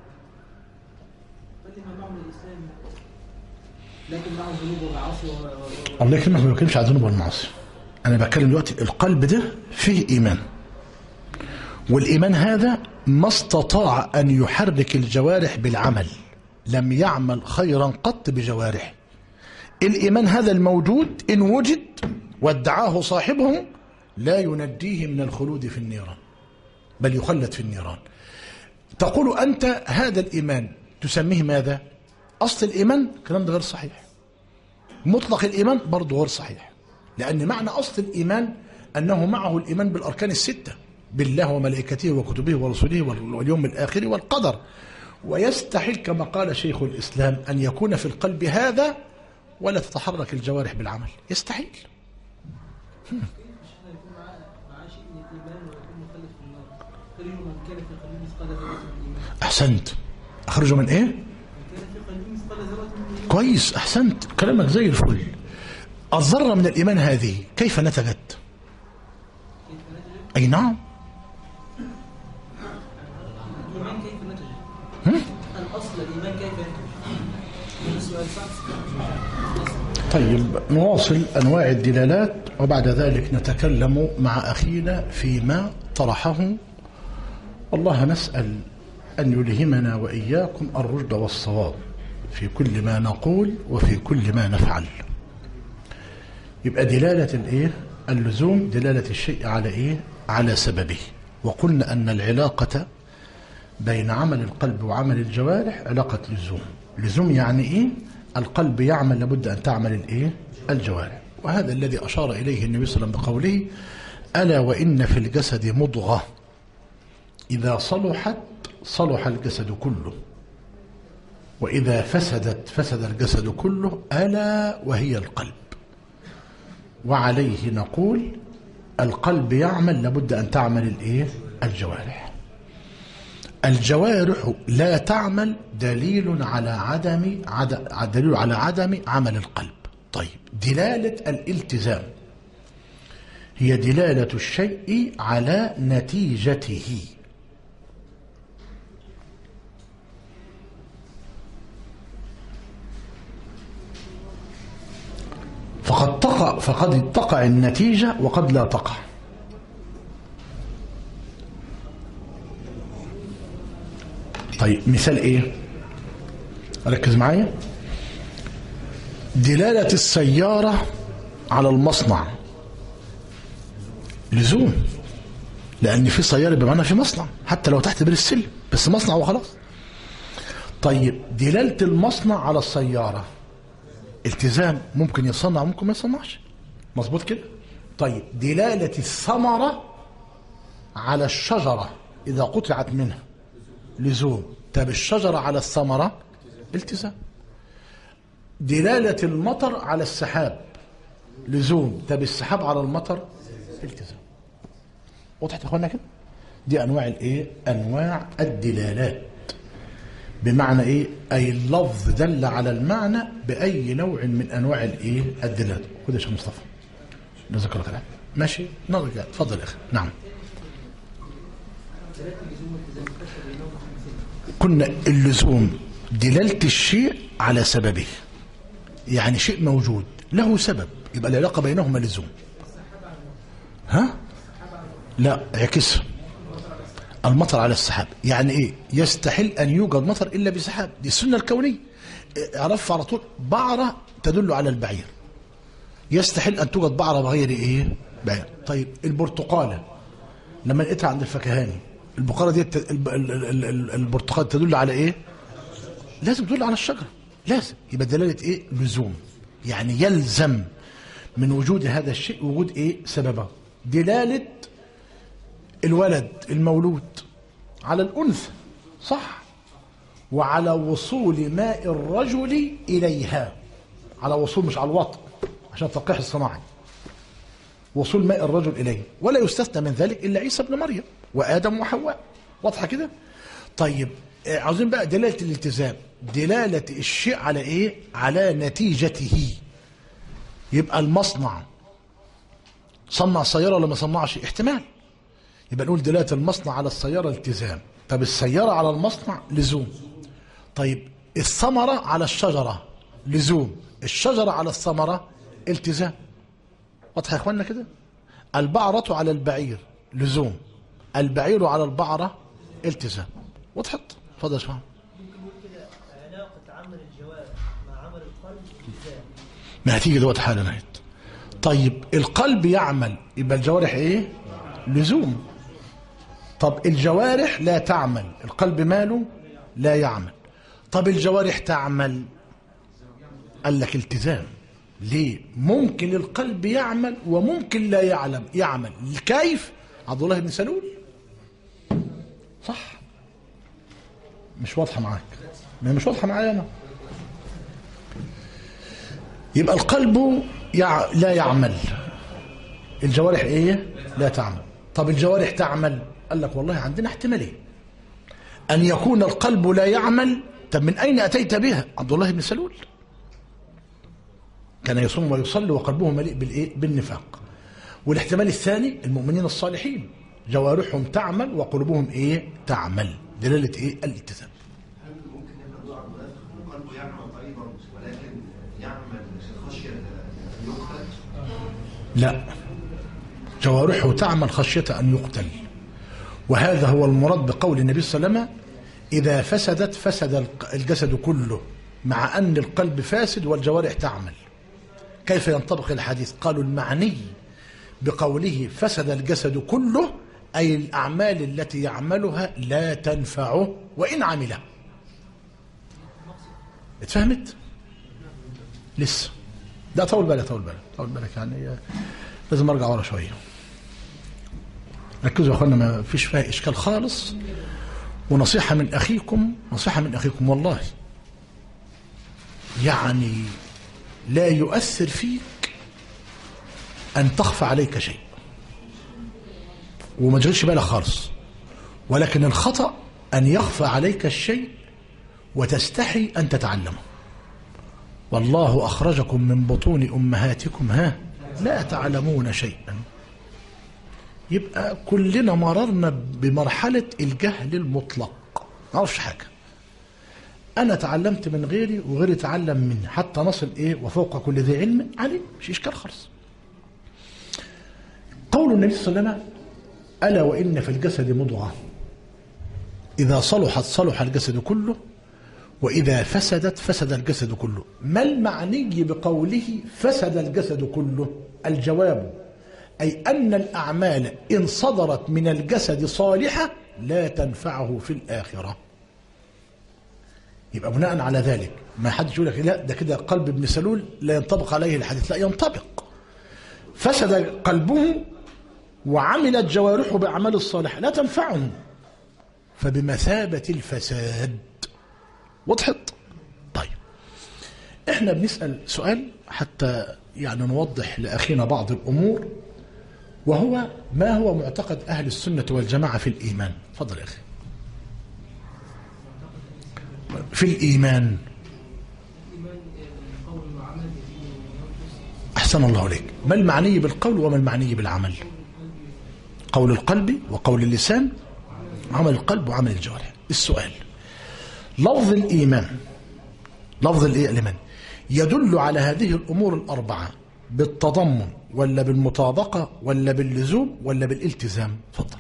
لكن معه ذنوب ومعاصي. الله يكرمك، ما بتكلمش على الذنوب والمعاصي، أنا بتكلم دلوقتي القلب ده فيه إيمان، والإيمان هذا ما استطاع أن يحرك الجوارح بالعمل، لم يعمل خيرا قط بجوارح. الإيمان هذا الموجود إن وجد وادعاه صاحبه لا ينجيه من الخلود في النيران، بل يخلد في النيران. تقول أنت هذا الإيمان تسميه ماذا؟ أصل الإيمان؟ الكلام ده غير صحيح. مطلق الإيمان برضه غير صحيح، لأن معنى أصل الإيمان أنه معه الإيمان بالأركان الستة، بالله وملائكته وكتبه ورسله واليوم الآخر والقدر. ويستحيل كما قال شيخ الإسلام أن يكون في القلب هذا ولا تتحرك الجوارح بالعمل، يستحيل. أحسنت، أخرجوا من إيه؟ كويس، أحسنت، كلامك زي الفل. الذرة من الإيمان هذه كيف نتجت؟ أي نعم. الأصل الإيمان كيف ينتج؟ طيب نواصل أنواع الدلالات، وبعد ذلك نتكلم مع أخينا فيما طرحه. والله نسأل أن يلهمنا وإياكم الرشد والصواب في كل ما نقول وفي كل ما نفعل. يبقى دلالة الإيه؟ اللزوم دلالة الشيء على إيه؟ على سببه. وقلنا أن العلاقة بين عمل القلب وعمل الجوارح علاقة لزوم. لزوم يعني إيه؟ القلب يعمل لابد أن تعمل الإيه؟ الجوارح. وهذا الذي أشار إليه النبي صلى الله عليه وسلم بقوله: ألا وإن في الجسد مضغة إذا صلحت صلح الجسد كله، وإذا فسدت فسد الجسد كله، ألا وهي القلب. وعليه نقول القلب يعمل لابد أن تعمل الإيه؟ الجوارح. الجوارح لا تعمل دليل على عدم عد... دليل على عدم عمل القلب. طيب دلالة الالتزام هي دلالة الشيء على نتيجته. فقد تقع فقد تقع النتيجة وقد لا تقع. طيب مثال ايه؟ ركز معايا. دلالة السيارة على المصنع لزوم، لأن في سيارة بمعنى في مصنع، حتى لو تحت بير السلم، بس مصنع وخلاص. طيب دلالة المصنع على السيارة التزام، ممكن يصنع ممكن ما يصنعش، مظبوط كده. طيب دلالة الثمرة على الشجرة إذا قطعت منها لزوم. طب الشجرة على الثمرة التزام. دلالة المطر على السحاب لزوم. طب السحاب على المطر التزام. وضحت يا اخوانا كده؟ دي انواع الايه؟ انواع الدلالات. بمعنى ايه؟ اي اللفظ دل على المعنى باي نوع من انواع الايه؟ الدلالات. خد يا شيخ مصطفى، جزاك الله خير. ماشي نرجع، اتفضل يا اخي. نعم. دلالة اللزوم كنا اللزوم دلالة الشيء على سببه، يعني شيء موجود له سبب يبقى العلاقة بينهما لزوم. ها؟ لا عكسها، المطر على السحاب. يعني ايه؟ يستحيل ان يوجد مطر الا بسحاب، دي السنة الكونية. اعرف على طول بعرة تدل على البعير، يستحيل ان توجد بعرة بغير ايه؟ بعير. طيب البرتقالة لما لقيتها عند الفكهاني، البقالة دي البرتقال تدل على ايه؟ لازم تدل على الشجرة، لازم. يبقى دلالة ايه؟ لزوم، يعني يلزم من وجود هذا الشيء وجود ايه؟ سببه. دلالة الولد المولود على الأنثى، صح، وعلى وصول ماء الرجل إليها، على وصول مش على الوطء عشان التلقيح الصناعي، وصول ماء الرجل إليه. ولا يستثنى من ذلك إلا عيسى ابن مريم وآدم وحواء. واضحة كده؟ طيب عاوزين بقى دلالة الالتزام، دلالة الشيء على إيه؟ على نتيجته. يبقى المصنع صنع سيارة ولا ما صنعش؟ احتمال، يبقى نقول دلالة المصنع على السيارة التزام. طب السيارة على المصنع لزوم. طيب الثمرة على الشجرة لزوم، الشجرة على الثمرة التزام. واضح يا اخوانا كده؟ البعرة على البعير لزوم، البعير على البعرة التزام. وضحت؟ اتفضل يا شباب. ممكن نقول كده علاقة عمل الجوارح مع عمل القلب التزام. ما هتيجي دلوقتي حالا نهيت. طيب القلب يعمل يبقى الجوارح ايه؟ لزوم. طب الجوارح لا تعمل، القلب ماله؟ لا يعمل. طب الجوارح تعمل، قال لك التزام. ليه؟ ممكن القلب يعمل وممكن لا يعلم يعمل. كيف؟ عبد الله بن سلول. صح؟ مش واضحه معاك؟ ما مش واضحه معايا انا. يبقى القلب يع... لا يعمل، الجوارح ايه؟ لا تعمل. طب الجوارح تعمل، قال لك والله عندنا احتمالين، ان يكون القلب لا يعمل. طب من اين اتيت بها؟ عبد الله بن سلول كان يصوم ويصلي وقلبه مليء بالايه؟ بالنفاق. والاحتمال الثاني المؤمنين الصالحين جوارحهم تعمل وقلوبهم ايه؟ تعمل. دلاله ايه؟ الالتزام. هل ممكن يبقى نوع منافق وقلبه يعمل ايضا ولكن يعمل خشيه ان يقتل؟ لا، جوارحه تعمل خشيه ان يقتل، وهذا هو المراد بقول النبي صلى الله عليه وسلم اذا فسدت فسد الجسد كله، مع ان القلب فاسد والجوارح تعمل. كيف ينطبق الحديث؟ قالوا المعني بقوله فسد الجسد كله أي الأعمال التي يعملها لا تنفعه وإن عملها. اتفهمت؟ لسه ده طول بالك طول بالك طول بالك يعني لازم ارجع ورا شويه. ركزوا يا اخوانا، ما فيش فيها اشكال خالص، ونصيحه من اخيكم نصيحه من اخيكم والله، يعني لا يؤثر فيك ان تخفى عليك شيء وما تشغلش بالك خالص، ولكن الخطأ ان يخفى عليك الشيء وتستحي ان تتعلمه. والله أخرجكم من بطون أمهاتكم ها لا تعلمون شيئا. يبقى كلنا مررنا بمرحلة الجهل المطلق، ما أعرفش حاجة. أنا تعلمت من غيري وغيري تعلم مني حتى نصل إيه وفوق كل ذي علم علم، مش إشكال خالص. قول النبي صلى الله عليه وسلم ألا وإن في الجسد مضغة إذا صلحت صلح الجسد كله وإذا فسدت فسد الجسد كله. ما المعني بقوله فسد الجسد كله؟ الجواب أي أن الأعمال إن صدرت من الجسد صالحة لا تنفعه في الآخرة. يبقى بناء على ذلك ما حدش يقول لك لا ده كده قلب ابن سلول لا ينطبق عليه الحديث، لا ينطبق. فسد قلبه وعملت جوارحه بأعمال الصالحة لا تنفعه، فبمثابة الفساد. وضحت؟ طيب احنا بنسأل سؤال حتى يعني نوضح لأخينا بعض الأمور، وهو ما هو معتقد أهل السنة والجماعة في الإيمان؟ تفضل يا أخي. في الإيمان أحسن الله عليك، ما المعني بالقول وما المعني بالعمل؟ قول القلب وقول اللسان عمل القلب وعمل الجوارح. السؤال: لفظ الإيمان، لفظ الإيه الإيمان يدل على هذه الأمور الأربعة بالتضمن ولا بالمطابقة ولا باللزوم ولا بالالتزام؟ تفضل.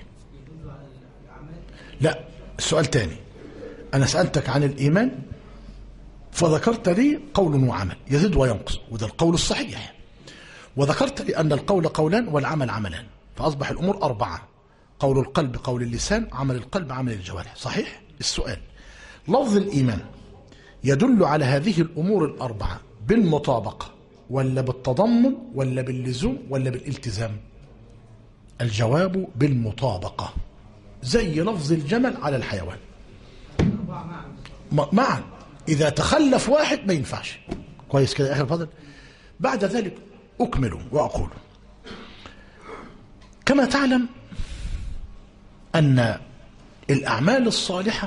لا، السؤال تاني. أنا سألتك عن الإيمان فذكرت لي قول وعمل يزيد وينقص، وده القول الصحيح، وذكرت لي أن القول قولان والعمل عملان، فأصبح الأمور أربعة: قول القلب، قول اللسان، عمل القلب، عمل الجوارح. صحيح؟ السؤال: لفظ الإيمان يدل على هذه الأمور الأربعة بالمطابقة ولا بالتضمن ولا باللزوم ولا بالالتزام؟ الجواب بالمطابقة، زي لفظ الجمل على الحيوان معا. إذا تخلف واحد ما ينفعش. كويس كده يا أخي الفضل؟ بعد ذلك أكمل وأقول: كما تعلم أن الأعمال الصالحة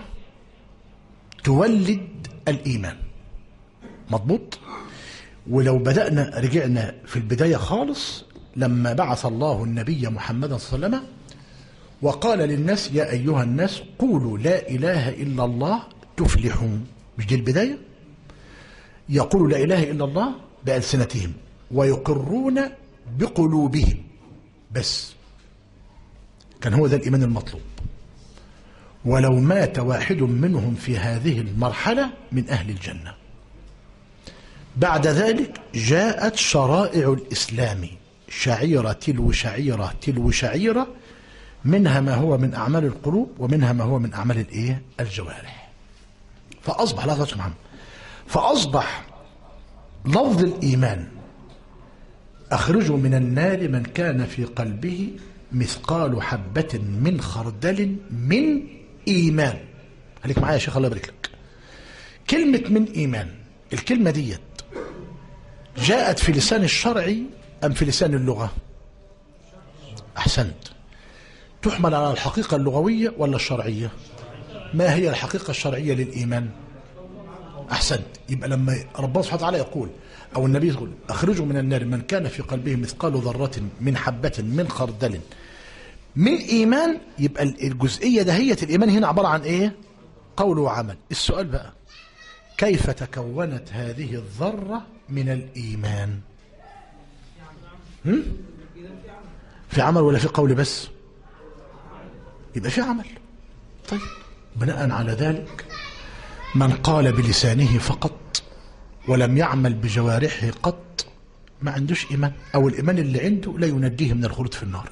تولد الإيمان. مضبوط؟ ولو بدأنا رجعنا في البداية خالص لما بعث الله النبي محمدا صلى الله عليه وسلم وقال للناس: يا أيها الناس قولوا لا إله إلا الله تفلحون. مش دي البداية؟ يقول لا إله إلا الله بألسنتهم ويقرون بقلوبهم، بس كان هو ذا الإيمان المطلوب. ولو مات واحد منهم في هذه المرحلة من أهل الجنة. بعد ذلك جاءت شرائع الإسلام شعيرة تلو شعيرة تلو شعيرة، منها ما هو من أعمال القلوب ومنها ما هو من أعمال الإيه؟ الجوارح. فأصبح لا تسمع فأصبح لفظ الإيمان: أخرجوا من النار من كان في قلبه مثقال حبة من خردل من إيمان. خليك معايا يا شيخ الله يبارك لك. كلمة من إيمان، الكلمة ديت جاءت في لسان الشرع أم في لسان اللغة؟ أحسنت. تحمل على الحقيقة اللغوية ولا الشرعية؟ ما هي الحقيقة الشرعية للإيمان؟ أحسنت. يبقى لما ربنا سبحانه وتعالى يقول أو النبي يقول: أخرجوا من النار من كان في قلبه مثقال ذرة من حبة من خردل من إيمان، يبقى الجزئية دهية الإيمان هنا عبارة عن إيه؟ قول وعمل. السؤال بقى: كيف تكونت هذه الذرة من الإيمان؟ هم؟ في عمل ولا في قول بس؟ يبقى في عمل. طيب، بناء على ذلك من قال بلسانه فقط ولم يعمل بجوارحه قط ما عندوش إيمان، أو الإيمان اللي عنده لا ينجيه من الخلود في النار.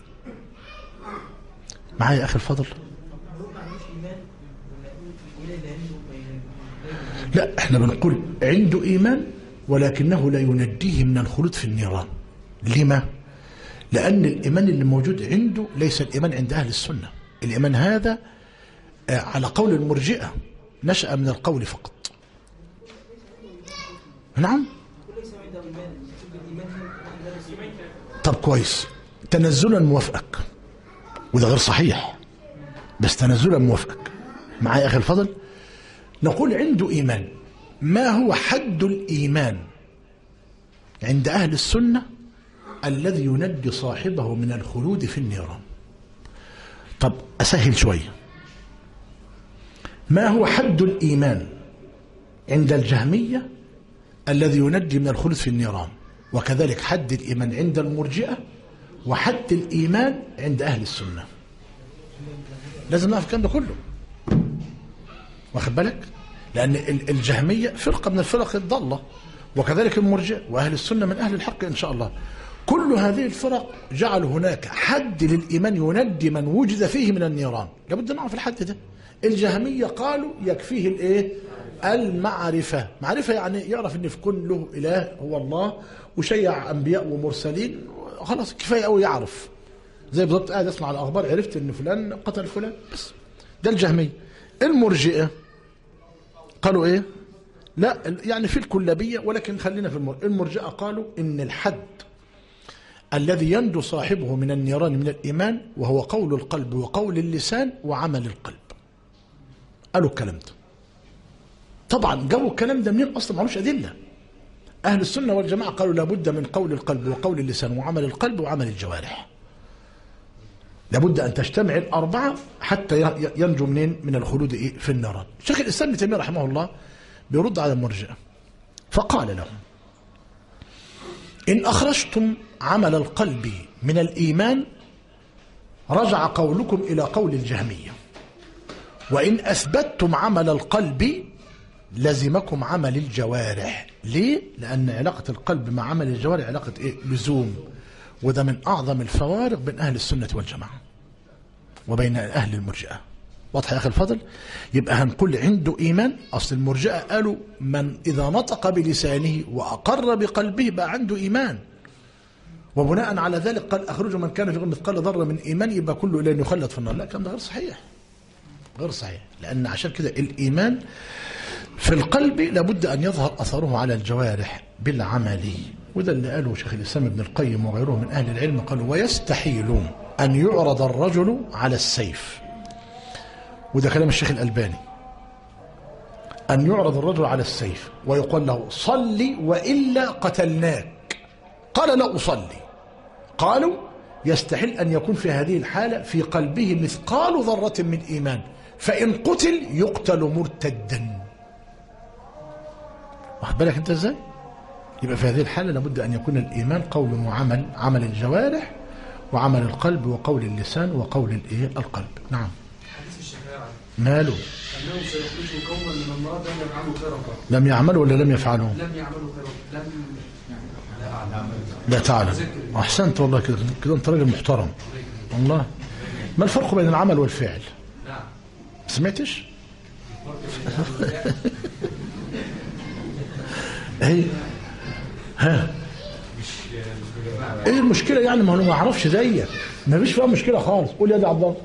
معايا يا أخي الفضل؟ لا، احنا بنقول عنده إيمان ولكنه لا ينجيه من الخلود في النيران. لما؟ لأن الإيمان اللي موجود عنده ليس الإيمان عند أهل السنة. الإيمان هذا على قول المرجئة نشأ من القول فقط. نعم. طب كويس، تنزلا موافقك، وده غير صحيح، بس تنزلا موافقك. معايا يا أخي الفضل؟ نقول عنده إيمان. ما هو حد الإيمان عند أهل السنة الذي ينجي صاحبه من الخلود في النيران؟ طب أسهل شوية. ما هو حد الإيمان عند الجهمية الذي ينجي من الخلود في النيران؟ وكذلك حد الإيمان عند المرجئة، وحد الإيمان عند أهل السنة. لازم نعرف الكلام ده كله، واخد بالك؟ لأن الجهمية فرقة من الفرق الضالة، وكذلك المرجئة، وأهل السنة من أهل الحق إن شاء الله. كل هذه الفرق جعلوا هناك حد للإيمان ينجي من وجد فيه من النيران. لابد نعرف الحد ده. الجهمية قالوا يكفيه الايه؟ المعرفة. معرفة يعني يعرف ان في كل له إله هو الله، وشيع أنبياء ومرسلين، خلاص كفاية قوي يعرف. زي بالضبط قاعد اسمع الأخبار عرفت ان فلان قتل فلان، بس ده الجهمية. المرجئة قالوا ايه؟ لا يعني في الكلابية، ولكن خلينا في المرجئة. المرجئة قالوا ان الحد الذي ينجو صاحبه من النيران من الإيمان وهو قول القلب وقول اللسان وعمل القلب. قالوا الكلام ده. طبعا جابوا الكلام ده منين؟ اصلا معلوش ادله. اهل السنه والجماعه قالوا لابد من قول القلب وقول اللسان وعمل القلب وعمل الجوارح. لابد أن تجتمع الأربعة حتى ينجو منين من الخلود إيه في النار. شيخ الإسلام ابن تيمية رحمه الله بيرد على المرجئة فقال لهم: إن أخرجتم عمل القلب من الإيمان رجع قولكم إلى قول الجهمية، وإن أثبتتم عمل القلب لزمكم عمل الجوارح. ليه؟ لأن علاقة القلب مع عمل الجوارح علاقة إيه؟ لزوم، وده من أعظم الفوارق بين أهل السنة والجماعة وبين أهل المرجئة. واضح يا أخي الفضل؟ يبقى هنقول عنده إيمان. أصل المرجئة قالوا من إذا نطق بلسانه وأقر بقلبه بقى عنده إيمان، وبناء على ذلك قال: أخرجوا من كان في مثقال ذرة من إيمان يبقى كله إلى أن يخلد في النار. لا، الكلام ده غير صحيح، غير صحيح. لأن عشان كده الإيمان في القلب لابد أن يظهر أثره على الجوارح بالعمل، وده اللي قاله شيخ الإسلام ابن القيم وغيره من أهل العلم. قالوا: ويستحيل أن يعرض الرجل على السيف، وده كلام الشيخ الألباني، أن يعرض الرجل على السيف ويقول له: صلي وإلا قتلناك. قال: لا أصلي. قالوا: يستحيل أن يكون في هذه الحالة في قلبه مثقال ذرة من إيمان، فإن قتل يقتل مرتدا. واخد بالك أنت إزاي؟ يبقى في هذه الحالة لابد أن يكون الإيمان قول وعمل، عمل الجوارح وعمل القلب وقول اللسان وقول الإيه القلب. نعم. حديث الشفاعة ماله؟ أنهم سيخرجوا قوما من النار لم يعملوا خيرا قط. لم يعملوا ولا لم يفعلوا؟ لم يعملوا خيرا. لم لا تعلم. أحسنت والله، كده كده أنت راجل محترم والله. ما الفرق بين العمل والفعل؟ نعم. سمعتش؟ ايه ها ايه المشكله يعني؟ ما هو ما يعرفش زيك، ما فيش فيها مشكله خالص. قول يا دي عبد الله.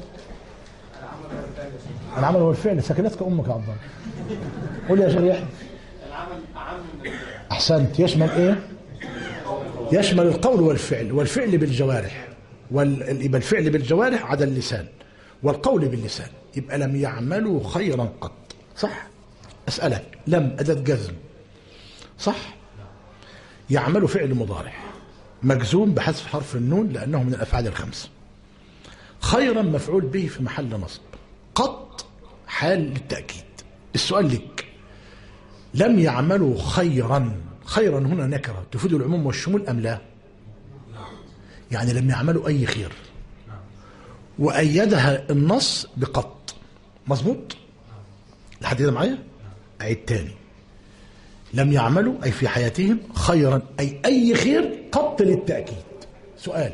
العمل والفعل سكنتك امك يا عبد الله. قول يا شيخ يحيى. العمل اعم من الفعل. احسنت. يشمل ايه؟ يشمل القول والفعل، والفعل بالجوارح، يبقى الفعل بالجوارح عدا اللسان، والقول باللسان. يبقى لم يعملوا خيرا قط. صح؟ اسالك، لم اداه جزم صح؟ يعمل فعل مضارع مجزوم بحذف حرف النون لأنه من الأفعال الخمس. خيرا مفعول به في محل نصب. قط حال للتأكيد. السؤال لك: لم يعملوا خيرا، خيرا هنا نكرة تفيد العموم والشمول أم لا؟ يعني لم يعملوا أي خير، وأيدها النص بقط. مظبوط؟ لحد كده معايا؟ أعيد تاني: لم يعملوا أي في حياتهم خيرا أي أي خير قط للتأكيد. سؤال: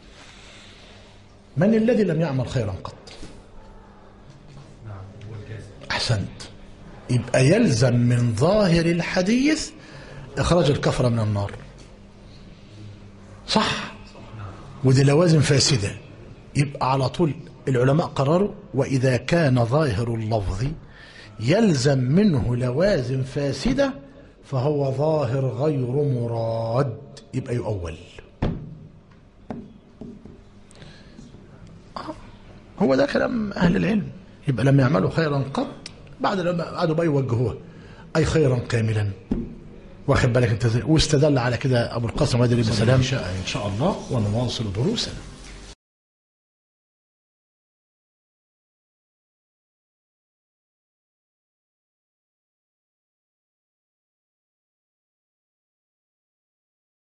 من الذي لم يعمل خيرا قط؟ أحسنت. يبقى يلزم من ظاهر الحديث إخراج الكفرة من النار. صح؟ ودي لوازم فاسدة. يبقى على طول العلماء قرروا: وإذا كان ظاهر اللفظ يلزم منه لوازم فاسدة فهو ظاهر غير مراد، يبقى يؤول. هو ده كلام أهل العلم. يبقى لم يعملوا خيرا قط، بعد لما قعدوا بقى يوجهوها أي خيرا كاملا. واخد بالك انت ازاي؟ واستدل على كده أبو القاسم هذا بن سلام. إن شاء الله ونواصل دروسنا.